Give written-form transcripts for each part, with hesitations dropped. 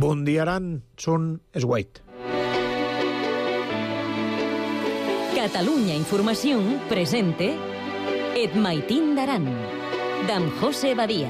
Bon dia, Aran, són Esguait. Catalunya Informació presente Et Maitín d'Aran, d'en José Badia.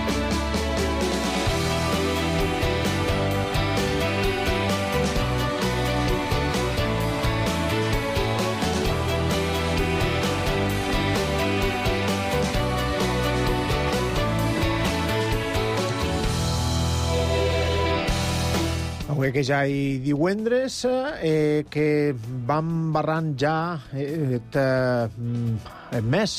Avui que ja hi divendres, que vam barrant ja el mes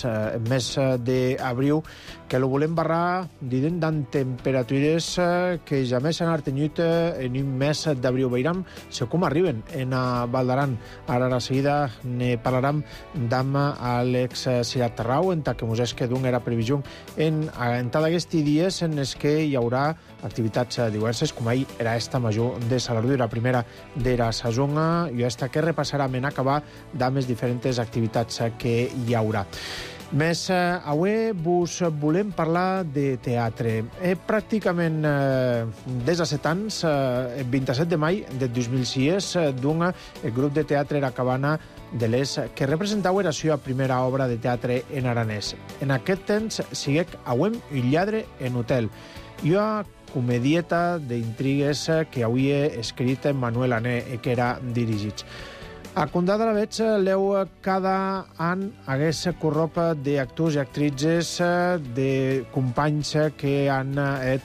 d'abril, que lo volem barrar dient d'en temperatures que ja més s'han artenyut en un mes d'abril. Veiram com arriben en Val d'Aran. Ara a la seguida ne parlarem amb Àlex Cirat Tarrau, en que mos és que d'un era previsió en tot aquests dies en els que hi haurà activitats diverses, com ahir era esta major de Salardú, la primera de la saison, i esta que repassarem en acabar amb les diferents activitats que hi haurà. Més avui vos volem parlar de teatre. Pràcticament des de 7 anys, el 27 de mai de 2006, d'un el grup de teatre La Cabana de l'Es, que representava la seva primera obra de teatre en aranès. En aquest temps siguec Auem un lladre en hotel, i una comedieta d'intrigues que havia escrit Manuel Ané i que era dirigit. A Condà de la Veig, l'eu cada any hagués corrop d'actors i actrices, de companys que han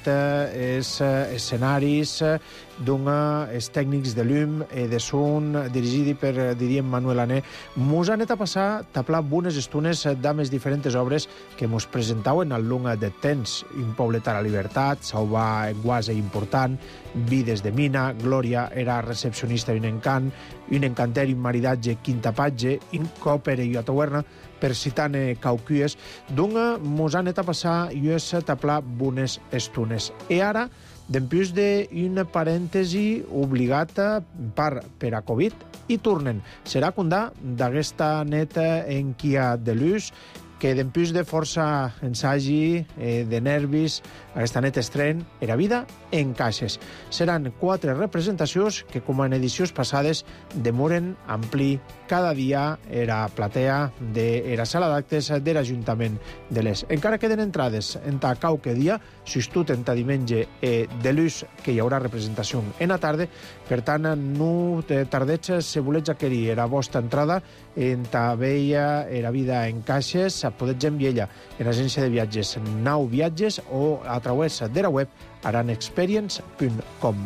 els escenaris, els tècnics de llum i de son, dirigit per, diríem, Manuel Ané. Mos han a passar taplar bones estones amb les diferents obres que mos presentaven al long de temps. Un poblet a la llibertat, Sauvà en guasa important, Vides de mina, Glòria era recepcionista d'un encant, un encanteri, un maridatge, quintapatge, un còpere i ataverna, per citar cauquies, d'un mos han a passar i és taplar bones estones. I ara, dempús d'una parèntesi obligada per a Covid, i tornen. Serà Condà d'aquesta neta en Kia de Luz, que dempús de força ensagi, de nervis, aquesta net estren, era vida en caixes. Seran 4 representacions que, com en edicions passades, demoren ampli cada dia era platea de la sala d'actes de l'Ajuntament de l'Es. Encara queden entrades en ta qualque dia, justut en ta diumenge de l'ús, que hi haurà representació en la tarda. Per tant, no tardeig se voleig aquerir era vostra entrada en ta vella era vida en caixes, podeu enviar en l'agència de viatges Nau Viatges o a través de la web aranexperience.com.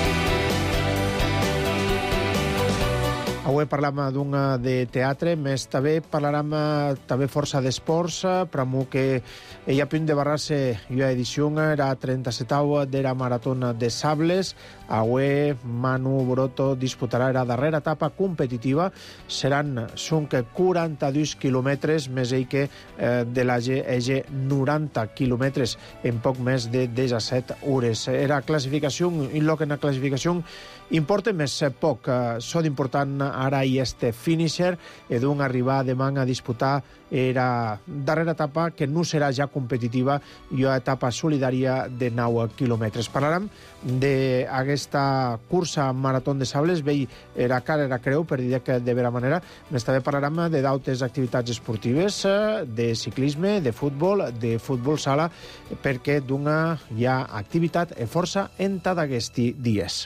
Avui parlam d'un de teatre, més també parlarem també força d'esports, per a que hi ha punt de barrar-se una edició, era 37a de la Maratona de Sables. Avui Manu Broto disputarà la darrera etapa competitiva. Seran 42 quilòmetres, més ell que de l'AG 90 quilòmetres en poc més de 17 hores. Era classificació, un lloc en la classificació importa més poc. Són important ara i este finisher, i d'un arribar demà a disputar la darrera etapa, que no serà ja competitiva, i una etapa solidària de 9 quilòmetres. Parlarem d'aquesta cursa Marató de Sables, vell era cara era creu, per dir que de vera manera. Més també parlarem de d'altres activitats esportives, de ciclisme, de futbol sala, perquè d'una hi ha activitat força en tot aquests dies.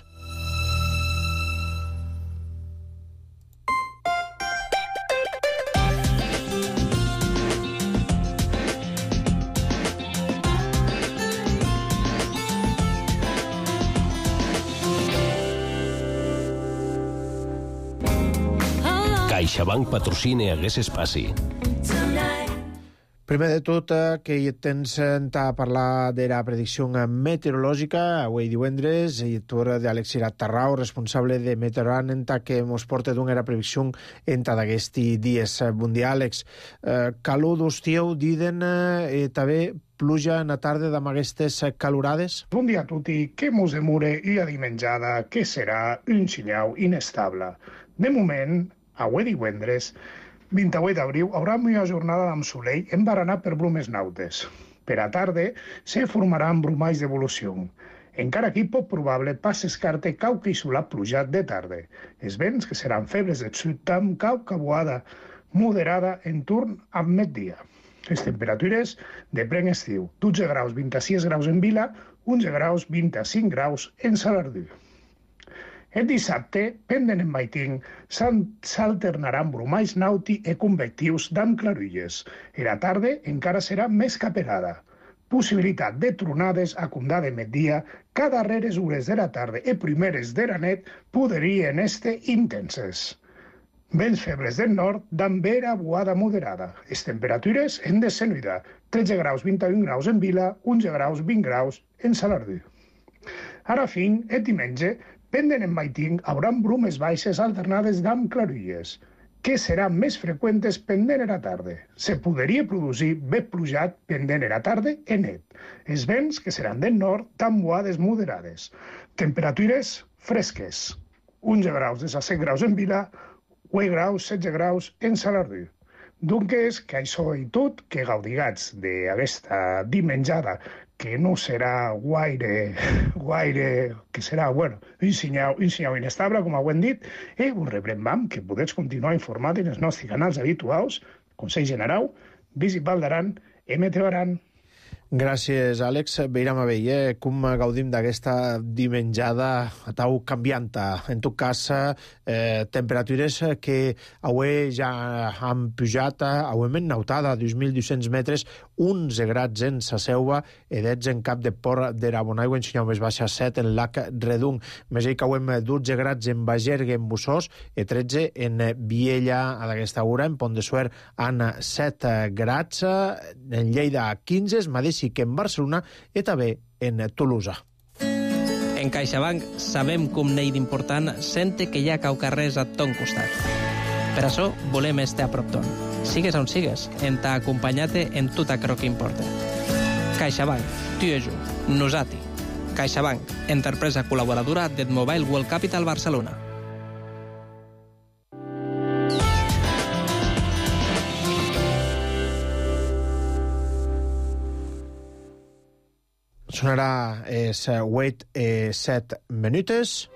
CaixaBank patrocina Hagués Espaci. Primer de tot, que hi tens a parlar de la predicció meteorològica. Avui divendres, i tu d'Àlex Cirat Tarrau, responsable de Meteoran, que mos porta d'una predicció en d'aquests dies. Bon dia, Àlex. Calor d'hostiu, diden també pluja en la tarda amb aquestes calorades? Bon dia a tutti, que mos demure i a dimenjada, que serà un senyal inestable. De moment, avui divendres, 28 d'abril, haurà una jornada amb solell embaranat per brumes nautes. Per a tarda, se formaran brumalls d'evolució. encara que poc probable pas s'escarte cauca isolat plujat de tarda. Els vents que seran febles de sud amb cauca boada moderada en torn al migdia. Les temperatures de pren estiu, 12 graus 26 graus en Vila, 11 graus 25 graus en Salardú. El dissabte, pendent en maiting, s'alternaran brumalls nauti e convectius d'amb clarulles. E la tarda encara serà més caperada. Possibilitat de tronades a condar de migdia, que a darreres hores de la tarda e primeres de la nit podrien estar intenses. Vents febles del nord d'amb vera boada moderada. Les temperatures en descenuida, 13 graus 21 graus en Vila, 11 graus 20 graus en Salardú. Ara fin, el diumenge, pendent en maiting, haurà brumes baixes alternades d'amb clarulles, que seran més freqüents pendent a la tarda. Se podria produir vent plujat pendent a la tarda i net. Els vents, que seran del nord, d'amb boades moderades. Temperatures fresques, 11 graus 17 graus en Vila, 8 graus 16 graus en Salardú. Doncs que això i tot, que gaudigats d'aquesta dimenjada, que no serà guaire, que serà, un senyal inestable, com ho hem dit, i us rebrem que podeu continuar informats en els nostres canals habituals, Consell General, Visit Val d'Aran, Meteo Aran. Gràcies, Àlex. Veiram a veure com gaudim d'aquesta dimenjada tau canvianta. En tot cas, temperatures que avui ja han pujat, avui hem nautada 2.200 metres, 11 grads en sa Selva i 10 en Cap de Port de la Bonaigua, en senyal més baixa 7 en Lac Redung. Més que avui hem 12 grads en Bagergue, en Bussós, i 13 en Viella a d'aquesta hora, en Pont de Suert en 7 grads, en Lleida 15, mateix que en Barcelona i també en Tolosa. En CaixaBank sabem com n'hi d'important sente que hi ha caucarrers a ton costat. Per això volem estar a prop ton. Sigues on sigues, en t'ha acompanyat en tot aquello que importa. CaixaBank, tu i jo, nosati. CaixaBank, empresa col·laboradora d'Edmobile World Capital Barcelona. Sonarà 8 i 7 minutes.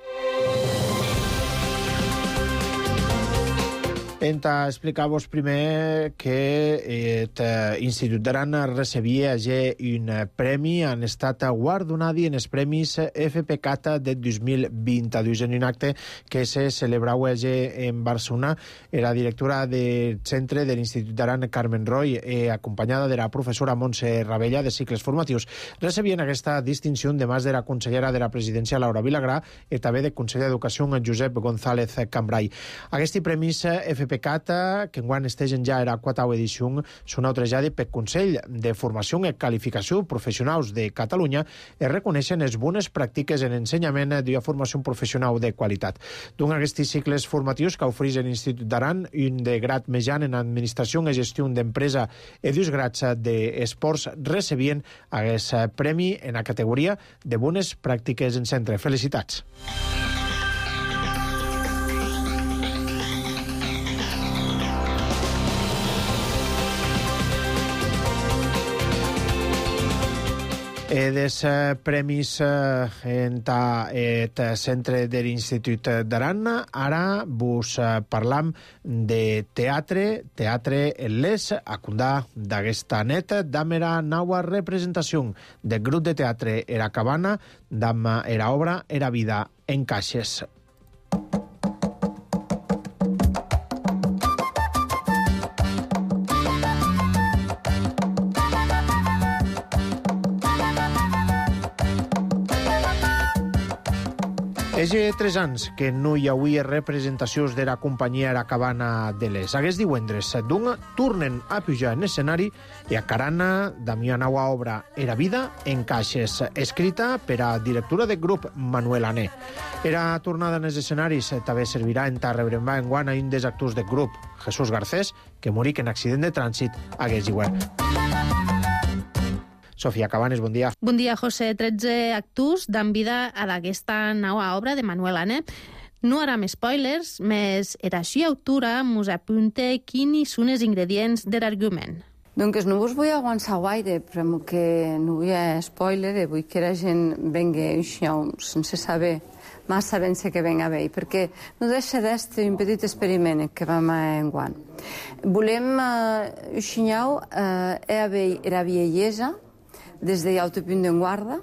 Enta explicar-vos primer que l'Institut d'Aran recebia un premi, han estat guardonats en els premis FPCAT de 2022 en un acte que se celebrava en Barcelona. La directora del centre de l'Institut d'Aran, Carmen Roy, acompanyada de la professora Montse Ravella de cicles formatius, recebien aquesta distinció de mà de la consellera de la presidència, Laura Vilagrà, i també de conseller d'Educació, Josep González Cambrai. Aquests premis FPCAT, que enguany estegen ja a la 4ª edició, són autoritzats pel Consell de Formació i Qualificació Professionals de Catalunya i reconeixen les bones pràctiques en ensenyament de formació professional de qualitat. Doncs aquests cicles formatius que ofereix l'Institut d'Aran, un de grad mitjan en Administració i Gestió d'Empresa i dos grads d'Esports, recebien aquest premi en la categoria de bones pràctiques en centre. Felicitats. Des premis en el centre de l'Institut d'Aran. Ara vos parlam de teatre en les, a condar d'aquesta net, d'amera naua representació del grup de teatre Era Cabana, d'ama era obra Era Vida en Caixes. És 3 anys que no hi hauria representacions de la companyia Era Cabana de les. Aquest divendres tornen a pujar en escenari i a Carana, Damià naua obra Era Vida en Caixes, escrita per a directora del grup Manuel Ané. Era tornada en els escenaris també servirà en rebrembar enguany a un dels actors del grup, Jesús Garcés, que morí en accident de trànsit a Guesiguer. Sofia Cabanes, bon dia. Bon dia, José. 13 actors dan vida a d'aquesta nova obra de Manuel Ané. No haram spoilers, més era així autora mos apunta quins són els ingredients de l'argument. Doncs no vos vull aguançar gaire, però que no vull spoiler, vull que la gent vengui això sense saber massa ben sé que venga bé, perquè no deixa d'estar un petit experiment que vam enguant. Volem xinyau era vellesa des de l'autopunt d'en guarda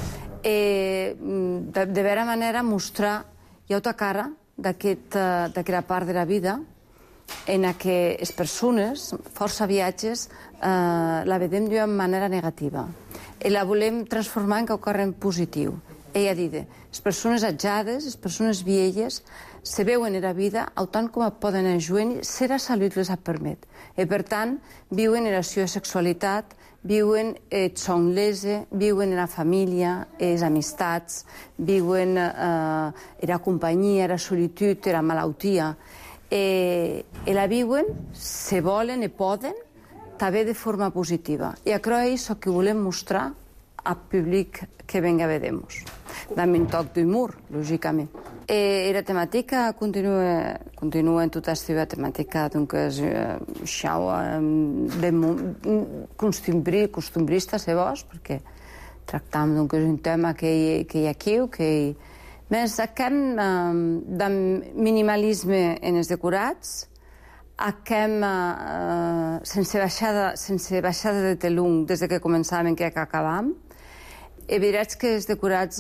de vera manera mostrar l'altra cara d'aquesta part de la vida en què les persones, força viatges, la vedem d'una manera negativa. I la volem transformar en quelcom positiu. Ella dit, les persones atjades, les persones velles, se veuen en la vida autant com poden ajudar, si la salut les permet. I per tant, viuen en la seva sexualitat, viuen son lese, viuen en la família, les amistats, viuen en la companyia, la solitud, la malaltia. I la viuen, se volen i poden, també de forma positiva. I això és el que volem mostrar al públic que venga a veure-nos. Amb un toc d'humor, lògicament. La temàtica continua en tota la seva temàtica costumbrista, se vos, perquè tractam un tema que hi ha aquí, més aquest de minimalisme en els decorats, sense baixada de telung des que començàvem que acabam. És veritat que els decorats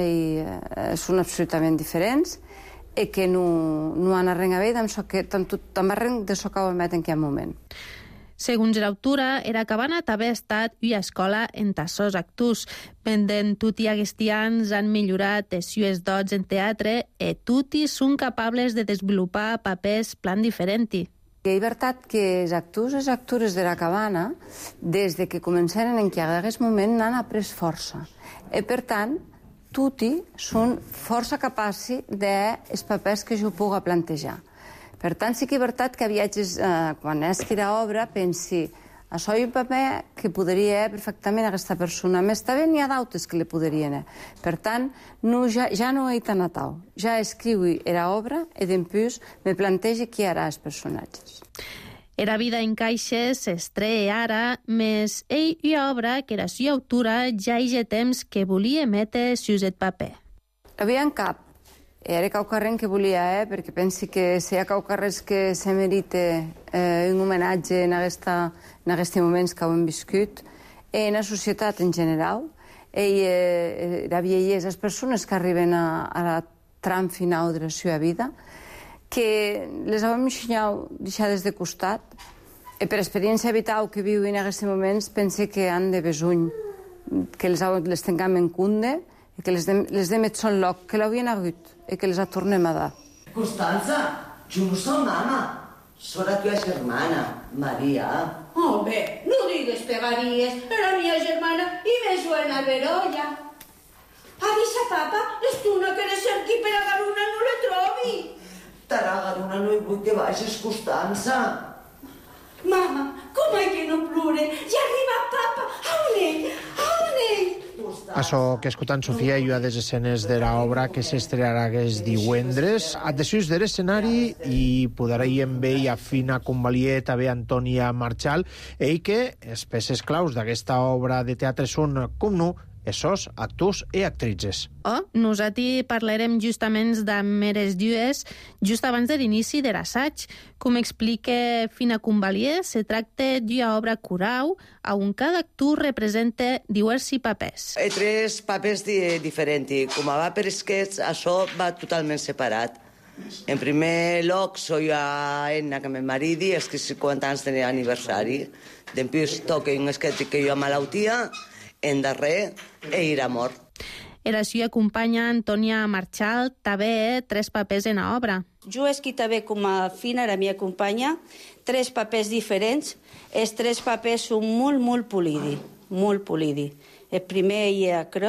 són absolutament diferents i que no han arrengat bé també de so que ho emet en aquest moment. Segons l'autora, era cabana també ha estat una escola en tassos actors. Pendent tutti aquests anys han millorat les seves dots en teatre i tutti són capables de desenvolupar papers plan diferents. És veritat que els actors i les actores de la cabana, des que començaren en aquest moment, n'han après força. I per tant, tutti són força capaços dels papers que jo puc plantejar. Per tant, sí que és veritat que viatges, quan esqui l'obra, pensi, això és un paper que podria perfectament aquesta persona, més també n'hi ha d'altres que li podrien. Per tant, ja no he tan atau. Ja escriu l'obra i després me planteja qui harà els personatges. Era vida en caixes s'estrena ara, més ell una obra que la seva autora ja hi ha temps que volia emetre sus el paper. Havia en cap. Era quelcom que volia, perquè pensi que si hi ha quelcom que se merita un homenatge en aquests moments que hem viscut, en la societat en general, i la vellesa, les persones que arriben a la tram final de la seva vida, que les hem deixades de costat, i per experiència vital que viuen en aquests moments, pense que han de besony, que les tinguem en compte, i que les dem et son loc, que l'havien hagut, i que les tornem a dar. Constanza, yo no soy mamá, soy la tuya hermana, María. Hombre, no digues pegarías, era mi germana y me suena a Verolla. Avisa, papa, l'estona que eres aquí per a Garuna no la trobi. Tarà Garuna no hi vull que vagis, Constanza. Mama, com hay que no plure? Ja arriba, papa, a on ell? Això que escoltant Sofia i una de les escenes de l'obra que s'estrenarà aquest divendres. Adhesions de l'escenari i podrem veure a Fina Convalier, també Antònia Marchal, i que les peces claus d'aquesta obra de teatre són, com no, essos actors i actrices. Nosaltres parlarem justament d'Ameres Dues just abans de l'inici de l'assaig. Com explica Fina Convalier, se tracta d'una obra coral on cada actor representa diversos papers. Tres papers diferents. Com va per esquets, això va totalment separat. En primer lloc, soy a Enna, que me maridi, és que 50 anys tenia aniversari. Després toca un esquet que jo malaltia, en darrer, ir a mort. La seva companya Antònia Marchal també tres papers en l'obra. Jo he escrit també com a Fina, la meva companya, tres papers diferents. Els tres papers són molt polidi, molt polidi. El primer hi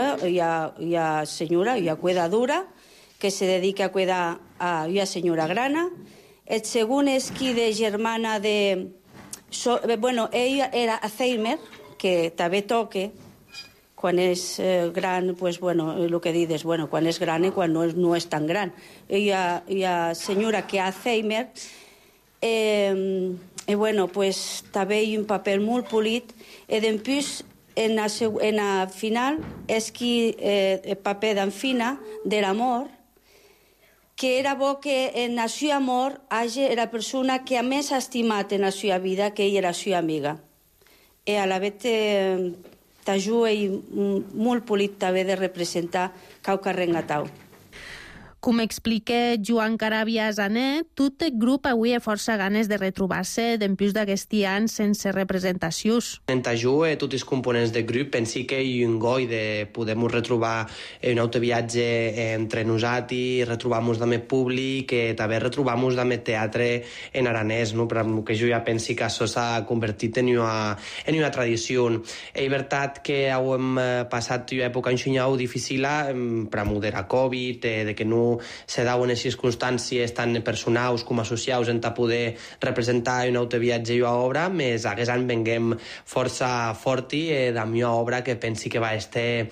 ha senyora, hi ha cuidadora, que se dedica a cuidar a una senyora grana. El segon és qui de germana de... Bueno, ella era Alzheimer, que també toca. Quan és gran, pues, bueno, el que dius, bueno, quan és gran i quan no és tan gran. Hi ha senyora que ha Alzheimer, bueno, pues també hi ha un paper molt polit, i després, en la final, és que el paper d'en Fina, de l'amor, que era bo que en la seva amor hagi la persona que a més ha estimat en la seva vida, que ella era la seva amiga. I a la vez t'ajuda i molt polit també de representar cau carrengatau. Com explica Joan Carabia Zanet, tot el grup avui ha força ganes de retrobar-se d'empús d'aquest any sense representacions. En Tajú, tots els components del grup, pensi que hi ha un goi de poder-nos retrobar un autoviatge entre nosaltres, retrobar-nos també públic, també retrobar-nos també teatre en aranès, no? Per que jo ja pensi que això s'ha convertit en una tradició. És veritat que hem passat una època enxunyau difícil per a la Covid, de que no se dauen en circumstàncies tant personals com socials en poder representar un autoviatge i una obra, més aquest any venguem força forti de una obra que pensi que va estar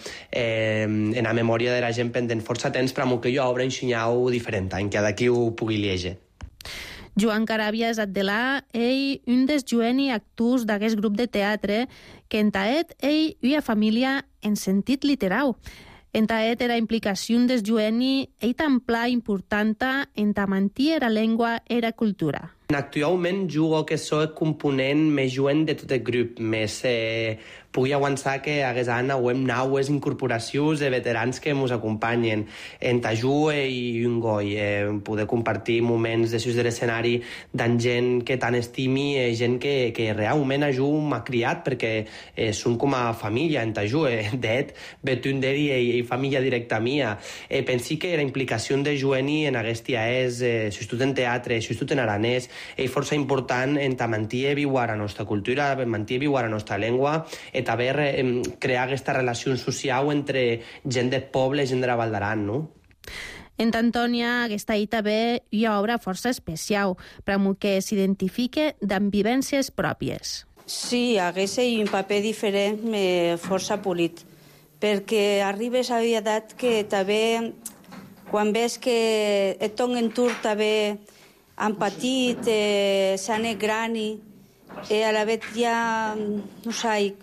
en la memòria de la gent pendent força temps, però que una obra ensenyau diferent, en què d'aquí ho pugui llegir. Joan Carabia Zaddelà, ell un dels jueni actors d'aquest grup de teatre que en taet ell i la família en sentit literal. En taet era implicació des jueni ell tan pla importanta en ta mantir la llengua i la cultura. Actualment jugo que soc el component més jovent de tot el grup, més pugui avançar que aquest any hem naues incorporacions de veterans que ens acompanyen. En Tajú i un goi, poder compartir moments de l'escenari d'en gent que tant estimi, gent que realment Tajú m'ha criat perquè són com a família en Tajú, d'et, betun d'eri i família directa mia. Pensi que la implicació de Joeni en aquesta és, si estut en teatre, si estut en aranès, és força important en mantenir viva la nostra cultura, mantenir viva la nostra llengua, i també crear aquesta relació social entre gent del poble i gent de la Val d'Aran, no? En Antònia, aquesta ahir també hi ha obra força especial, però que s'identifica d'amb vivències pròpies. Sí, hagués un paper diferent, força polit, perquè arribes a l'edat que també, quan ves que et ton entorn també han patit, s'han gran i a la vegada ja, no sé,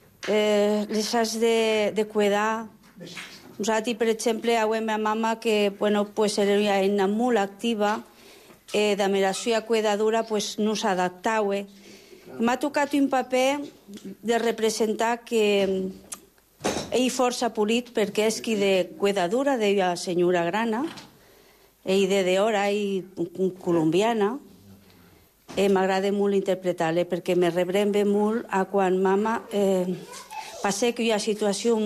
les has de cuidar. Nosaltres, per exemple, a meva mama, que era una molt activa, de la seva cuidadura no s'adaptava. M'ha tocat un paper de representar que ell força polit perquè és qui de cuidadura de la senyora grana, ell de hora i colombiana. M'agrada molt interpretar-la perquè me rebrembe molt a quan mama passa que hi ha situació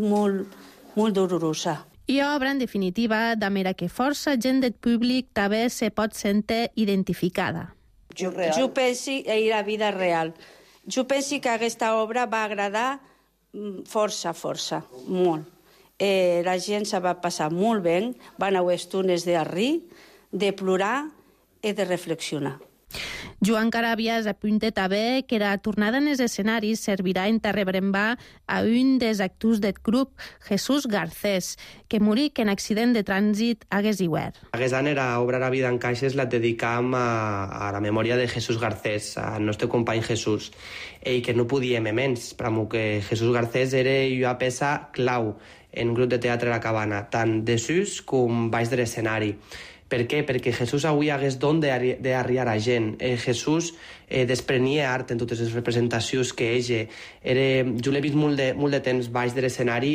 molt dolorosa. I obra, en definitiva, d'amera que força gent del públic també se pot sentir identificada. Jo penso en la vida real. Jo penso que aquesta obra va agradar força, molt. La gent se va passar molt bé, van haver estones de rir, de plorar i de reflexionar. Joan Carabia apunta també que la tornada en els escenaris servirà en rebrembar a un dels actors del grup, Jesús Garcés, que morí en accident de trànsit a Guesiguer. Aquest any era Obrar la vida en caixes, la dedicam a la memòria de Jesús Garcés, al nostre company Jesús, i que no podíem menys, però que Jesús Garcés era una peça clau en un grup de teatre a la Cabana, tant de sus com baix de l'escenari. Per què? Perquè Jesús avui hagués don d'arriar a gent. Jesús desprenia art en totes les representacions que ell. Jo l'he vist molt de temps baix de l'escenari,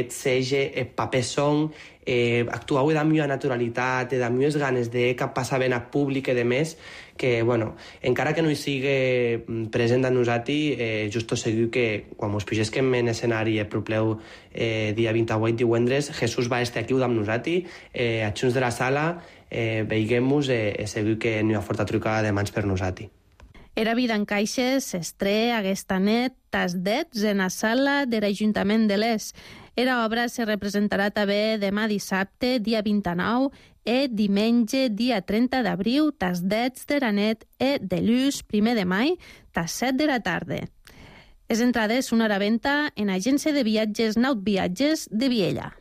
el paper son, actuau amb una naturalitat, amb unes ganes de cap passar ben a públic i de més, que, encara que no hi sigui present a nosaltres, jo estic segur que quan ens pugesquem en escenari el propleu dia 28 divendres, Jesús va estar aquí amb nosaltres, a junts de la sala, veiguem-nos i segur que n'hi ha forta trucada de mans per nosaltres. Era vida en caixes s'estrea aquesta nit tasdets en la sala de l'Ajuntament de l'Es. Era obra se representarà també demà dissabte, dia 29, i diumenge, dia 30 d'abril, tasdets de la nit i dilluns, 1 de maig, tas 7 de la tarda. Les entrades són a la venda en l'agència de viatges Naut Viatges de Viella.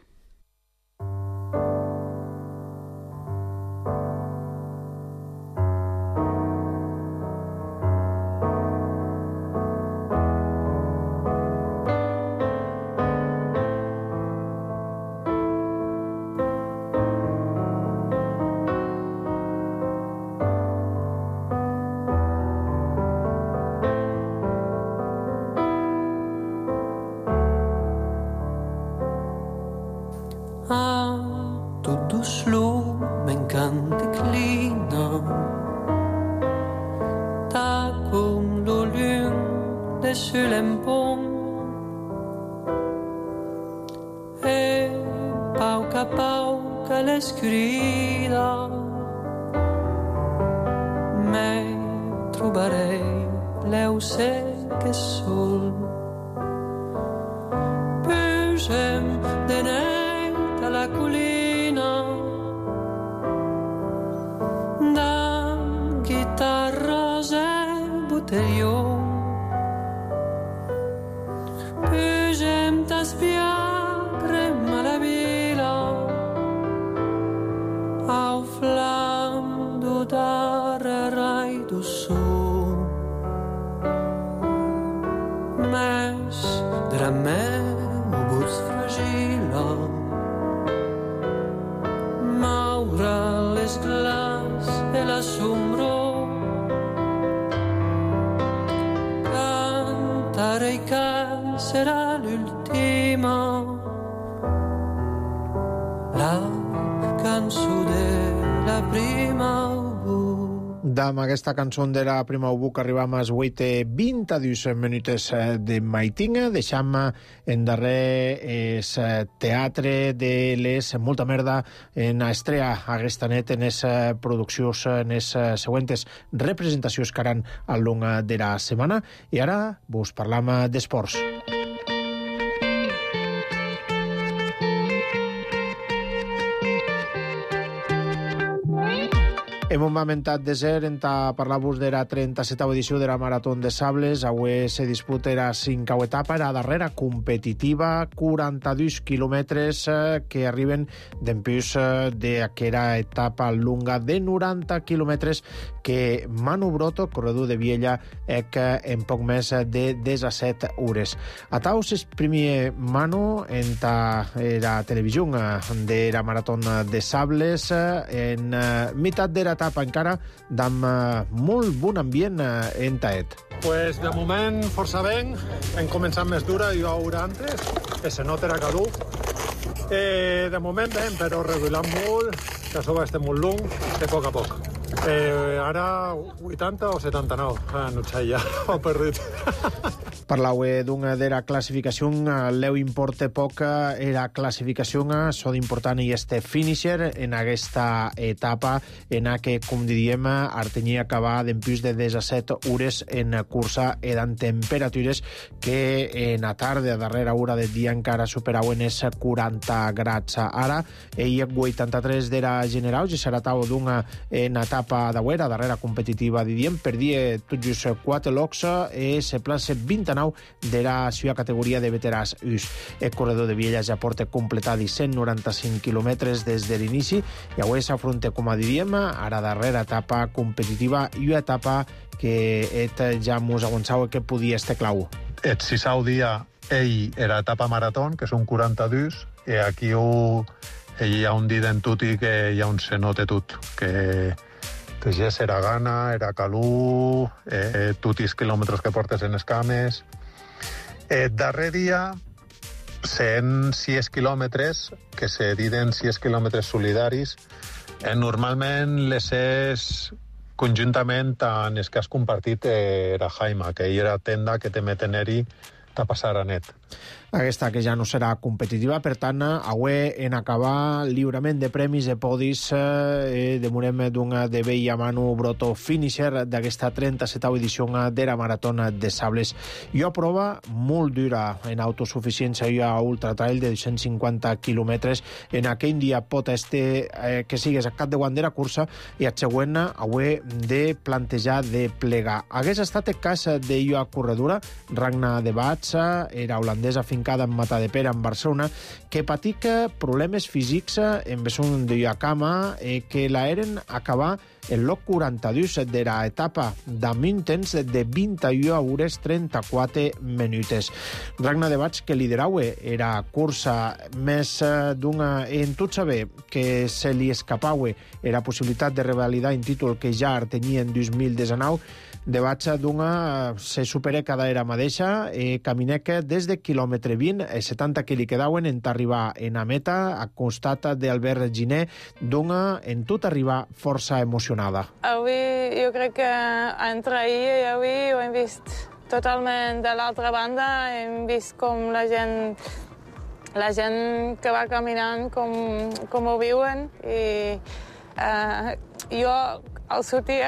Tot d'Oslo m'encanta declina. Ta com lo lune dessus l'empont. E pauca l'escurida me trobarei l'eu sec e sol. Pugem de net a la collina da guitarres e botelló. Pugem t'espiarem a la vila au flam do darrerai do sol. Mes de la meu bus fragila maura les glaç e l'assombro. Cantarei que serà l'ultima, la cançó de la prima. Amb aquesta cançó de la prima UBUC arribam als 8:22 minutes de maitinga. Deixam en darrer el teatre de les Molta Merda en estrea aquesta nit en les produccions, en les següents representacions que haran al long de la setmana. I ara vos parlam d'esports. Hem momentat de ser en parlar-vos de la 37a edició de la Marató de Sables. Avui se disputa la 5a etapa, la darrera competitiva, 42 quilòmetres que arriben d'empús d'aquesta etapa lunga de 90 quilòmetres que Manu Broto, corredor de Viella, en poc més de 17 hores. A taus es primer Manu en la televisió de la Marató de Sables en meitat de la etapa encara amb molt bon ambient en Taet. Pues de moment força ben, hem començat més dura i hora antes, que se nota era caduc. De moment ben, però regulant molt, que això va estar molt long, de poc a poc. Ara 80 o 79, no sé ja, ho he perdut. Parlau de la classificació, l'eu importa poc la classificació, això d'important i este finisher en aquesta etapa en què, com diríem, tenia acabar d'empús de 17 hores en cursa i amb temperatures que en la tarda, a darrera hora del dia, encara superaven els 40 grads. Ara, ell 83 de la general, i serà tau d'una en etapa d'avui, la darrera competitiva, diríem, perdia tots els 4 locs i se plaça 29 de la seva categoria de veterans US. El corredor de Viella ja porta completat 195 quilòmetres des de l'inici i avui s'afronta, com diríem, a la darrera etapa competitiva i una etapa que ja mos avançava que podia estar clau. El 6è dia ell era etapa marató, que són 42, i aquí hi ha un dit en tuti que ja on se nota tot, que ja era gana, era calú, tots els quilòmetres que portes en les cames. Darrer dia, 106 quilòmetres, que se diuen 6 quilòmetres solidaris. Normalment les és conjuntament amb els que has compartit era Jaime, que ell era tenda que te meten eri a passar a net. Aquesta que ja no serà competitiva, per tant, avui en acabar lliurament de premis de podis demorem d'una de Vella Manu Broto finisher d'aquesta 37a edició de la Marató de Sables. I una prova molt dura en autosuficiència i a ultratrail de 250 quilòmetres. En aquell dia pot estar que sigues a cap de guandera cursa i el següent avui de plantejar de plegar. Hagués estat el cas de llua corredora, Ragna de Batsa, era holandesa fincada en Matadepera, en Barcelona, que patic problemes físics en besun de llua cama que la eren acabar el loc 42 de la etapa d'amb un temps de 21 hores 34 minutes. Ragna de Batsa, que liderava era cursa més d'una... En tot saber que se li escapava era possibilitat de revalidar un títol que ja tenia en 2019, de Batsa d'una se supera cada era mateixa, caminec des de que quilòmetre 20, 70 que li quedaven en arribar en a meta, a costat d'Albert Giner, d'una en tot arribar força emocionada. Avui jo crec que entre ahir i avui ho hem vist totalment de l'altra banda, hem vist com la gent que va caminant, com ho viuen, i jo al sortir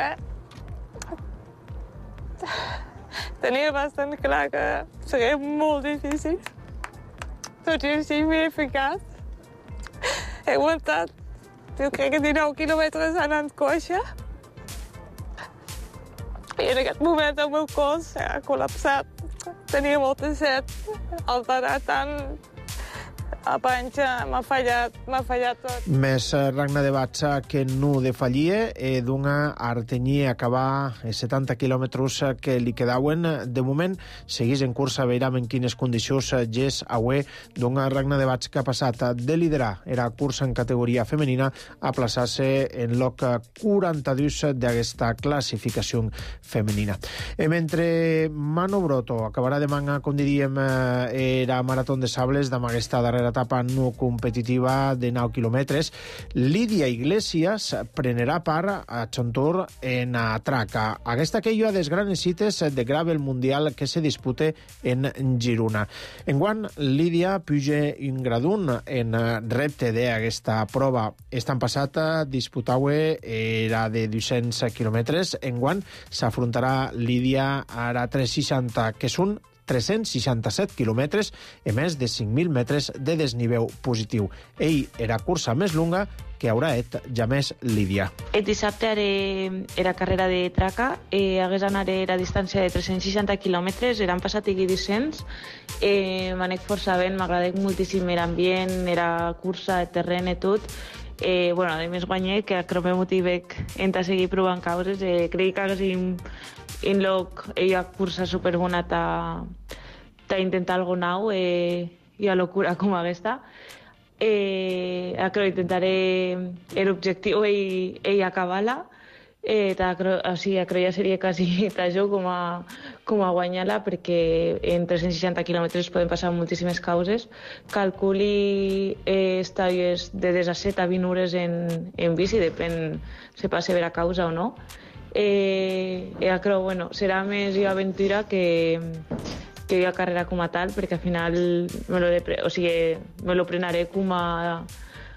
tenia bastant clar que seria molt difícil, tot i així m'he ficat. He aguantat, jo crec que 19 quilòmetres anant coixa, i en aquest moment el meu cos ha col·lapsat. Tenia molta set, el tant a panxa m'ha fallat tot. Més ragna de batxa que no defallia, d'una artenyia acabar 70 quilòmetres que li quedaven. De moment, seguís en cursa, veurem en quines condicions gés aué d'una ragna de batxa que ha passat de liderar era cursa en categoria femenina a plaçar-se en lloc 42 d'aquesta classificació femenina. Mentre Manu Broto acabarà demà, com diríem, era Marató de Sables, amb aquesta darrera etapa no competitiva de 9 quilòmetres, Lídia Iglesias prenarà part a Xontor en Traca. Aquesta que hi ha des grans cites de gravel mundial que se dispute en Girona. Enguany, Lídia puja un gradun en repte d'aquesta prova. Estan passat disputava era de 200 quilòmetres. Enguany s'afrontarà Lídia ara 360, que són 367 quilòmetres i més de 5.000 metres de desnivell positiu. Ell era cursa més longa que haurà ja més Lídia. El dissabte era carrera de traca, hagués anat a distància de 360 quilòmetres, eren passat i 200, m'anec força bé, m'agrada moltíssim l'ambient, era cursa, el terreny i tot. A més guanyé, que crec que motivec en seguir provant causes, crec que haguéssim en lloc ella cursa superbona ta intentar algo nou i a locura com aquesta. Crec intentaré l'objectiu i acabar-la. Crec que seria quasi jo com a guanyar-la, perquè en 360 quilòmetres poden passar moltíssimes causes. Calculi estades de 17 a 20 hores en bici, depèn si passa bé la causa o no. Crec, serà més aventura que jo carrera com a tal, perquè al final me lo prenaré com a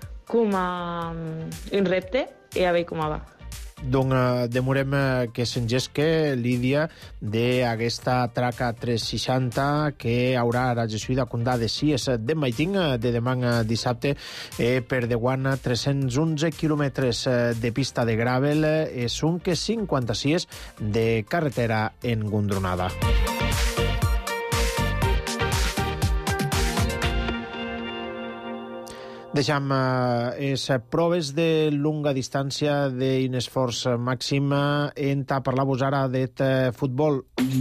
un repte i a veure com va. Donc, demorem que s'engesque Lídia d'aquesta traca 360 que haurà ara gessuïda condà de 6 de maiting de demà dissabte per de guana 311 quilòmetres de pista de gravel i són que 56 de carretera en Gondronada. Deixam les proves de longa distància d'un esforç màxim en parlar-vos ara de futbol.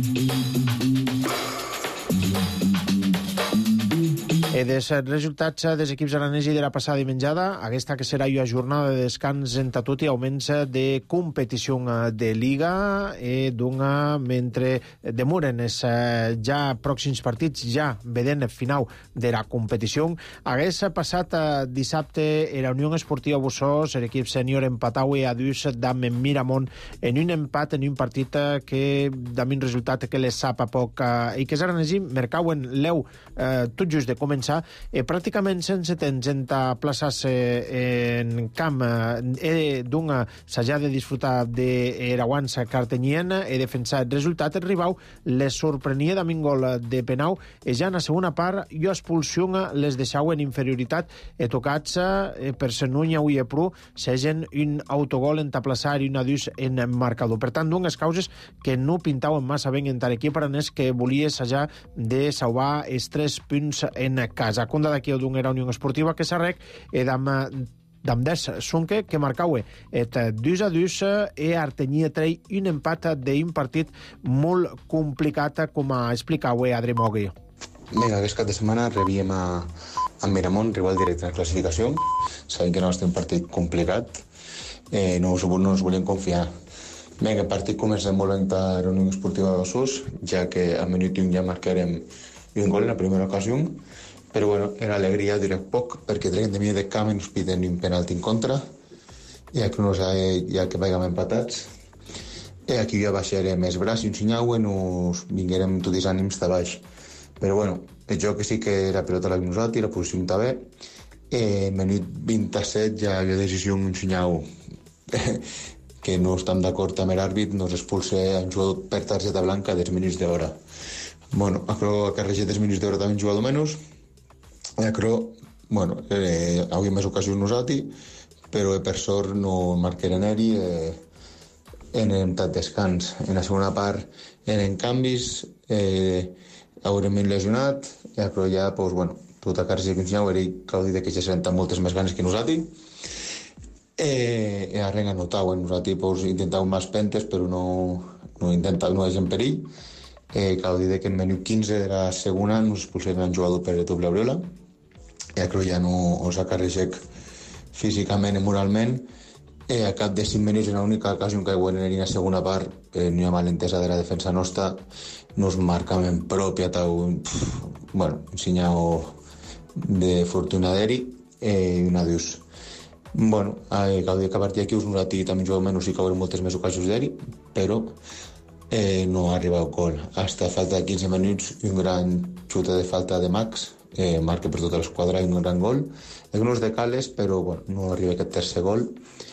Dels resultats dels equips aranesi de la passada dimenjada, aquesta que serà una jornada de descans en tot i augments de competició de Liga, mentre demoren els ja pròxims partits, ja vedent el final de la competició. Hagués passat dissabte la Unió Esportiva Bossós, l'equip sènior empatau a 2 amb Miramont en un empat, en un partit que amb un resultat que les sap a poc i que els aranesi mercauen l'eu tot just de començar pràcticament sense temps en plaçar-se en camp d'una s'ha de disfrutar d'Eraguans Cartenyien i defensar el resultat. El rival les sorprenia amb un gol de penal i ja en la segona part i expulsió les deixau en inferioritat i tocats per Senunya i Epru segen un autogol en plaçar i un adús en marcador. Per tant, dues causes que no pintaven massa bé en l'equip aranès que volia assajar de salvar els 3 punts en casa. Conda d'aquí era Unió Esportiva que s'arrec d'Amdes Sunke que marcaue et 2-2 i Artenia trei un empat d'un partit molt complicat com explicaue Adri Mogui. Vinga, aquest cap de setmana rebíem a Miramont, rival directe en la classificació. Sabem que no va ser un partit complicat, no ens volíem confiar. Vinga, el partit comença molt bé per la Unió Esportiva d'Ossos, ja que al minut 1 ja marcarem i un gol en la primera ocasió, però bueno, era alegria, diré poc, perquè treien de mi de camp i ens piden un penalti en contra, i aquí ja que vaigam empatats, i aquí ja baixarem els braç i un sinyau i nos vinguérem tots els ànims de baix. Però bueno, el joc sí que la pilota l'hem nosaltres, la posició està bé, minut 27 ja hi ha decisió un sinyau que no estem d'acord amb l'àrbit, nos expulsa un jugador per targeta blanca 10 minuts d'hora. Bueno, crec que a 10 minuts d'hora també un jugador menys, crec, bueno, avui més ocasions nosaltres, però per sort no marcarem ell en el descans. En la segona part eren canvis, haurem lesionat, però ja, doncs, bueno, tot a carrer que era Claudi que ja senten moltes més ganes que nosaltres. Arrenc anotau, nosaltres intentàvem més pentes, però no és en perill. Claudi que en menut 15 de la segona nos expulsem un jugador per doble aureola. Ja no us acarreixec físicament i moralment. A cap de 5 minuts, en l'única ocasió que hi en la segona part, no hi ha malentesa de la defensa nostra, nos marcam en pròpia un sinyau de fortuna d'eri i un adiós. Bueno, Gaudí que a partir d'aquí nosaltres també juguem menys i que haurem moltes més ocasions d'eri, però no ha arribat gol. Hasta falta de 15 minuts i un gran xute de falta de Max, marca per tota l'esquadra i un gran gol. Alguns de Cales, però bueno, no arriba aquest tercer gol.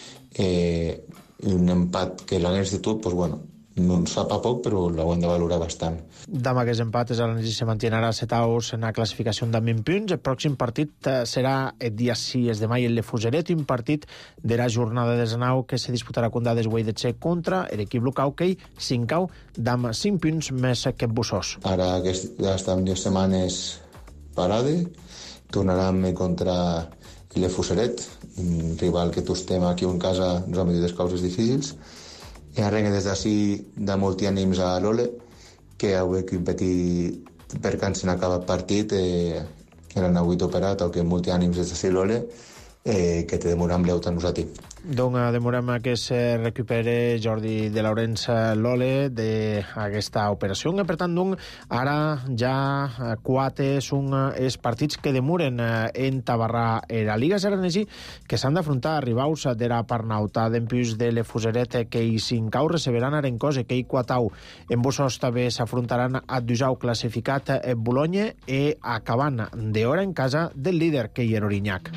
Un empat que l'Arenys de tot, doncs bueno, no ens fa poc, però l'haurem de valorar bastant. Amb aquests empates, l'Arenys se mantindrà a 7 aus en la classificació de 20 punts. El pròxim partit serà el dia 6 de maig, el de Fuseret, un partit de la jornada de Zanau que se disputarà a Condades Guaidetxe contra l'equip local que 5 amb 5 punts més que Bussós. Ara que ja estem 2 setmanes parades, tornarem contra el Fuseret, un rival que tots estem aquí en casa, ens ha mediut les causes difícils. I arrenca des d'ací de molts ànims a l'Ole, que avui competir per can se n'acaba el partit, l'han hagut operat, o que molts ànims des d'ací l'Ole, que te demorem l'euta a nosaltres. Donc demorem que se recupere Jordi de Laurens l'Ole d'aquesta operació. Per tant, ara ja 4 són els partits que demoren en Tabarrà la Liga Serenesi, que s'han d'afrontar a rivals de la Parnauta, d'empús de l'Efuseret, que hi 5 receberan Arencose, que hi 4 en Bussós també s'afrontaran a Dusau classificat Boulogne i acabant d'hora en casa del líder, que hi era Orinyac.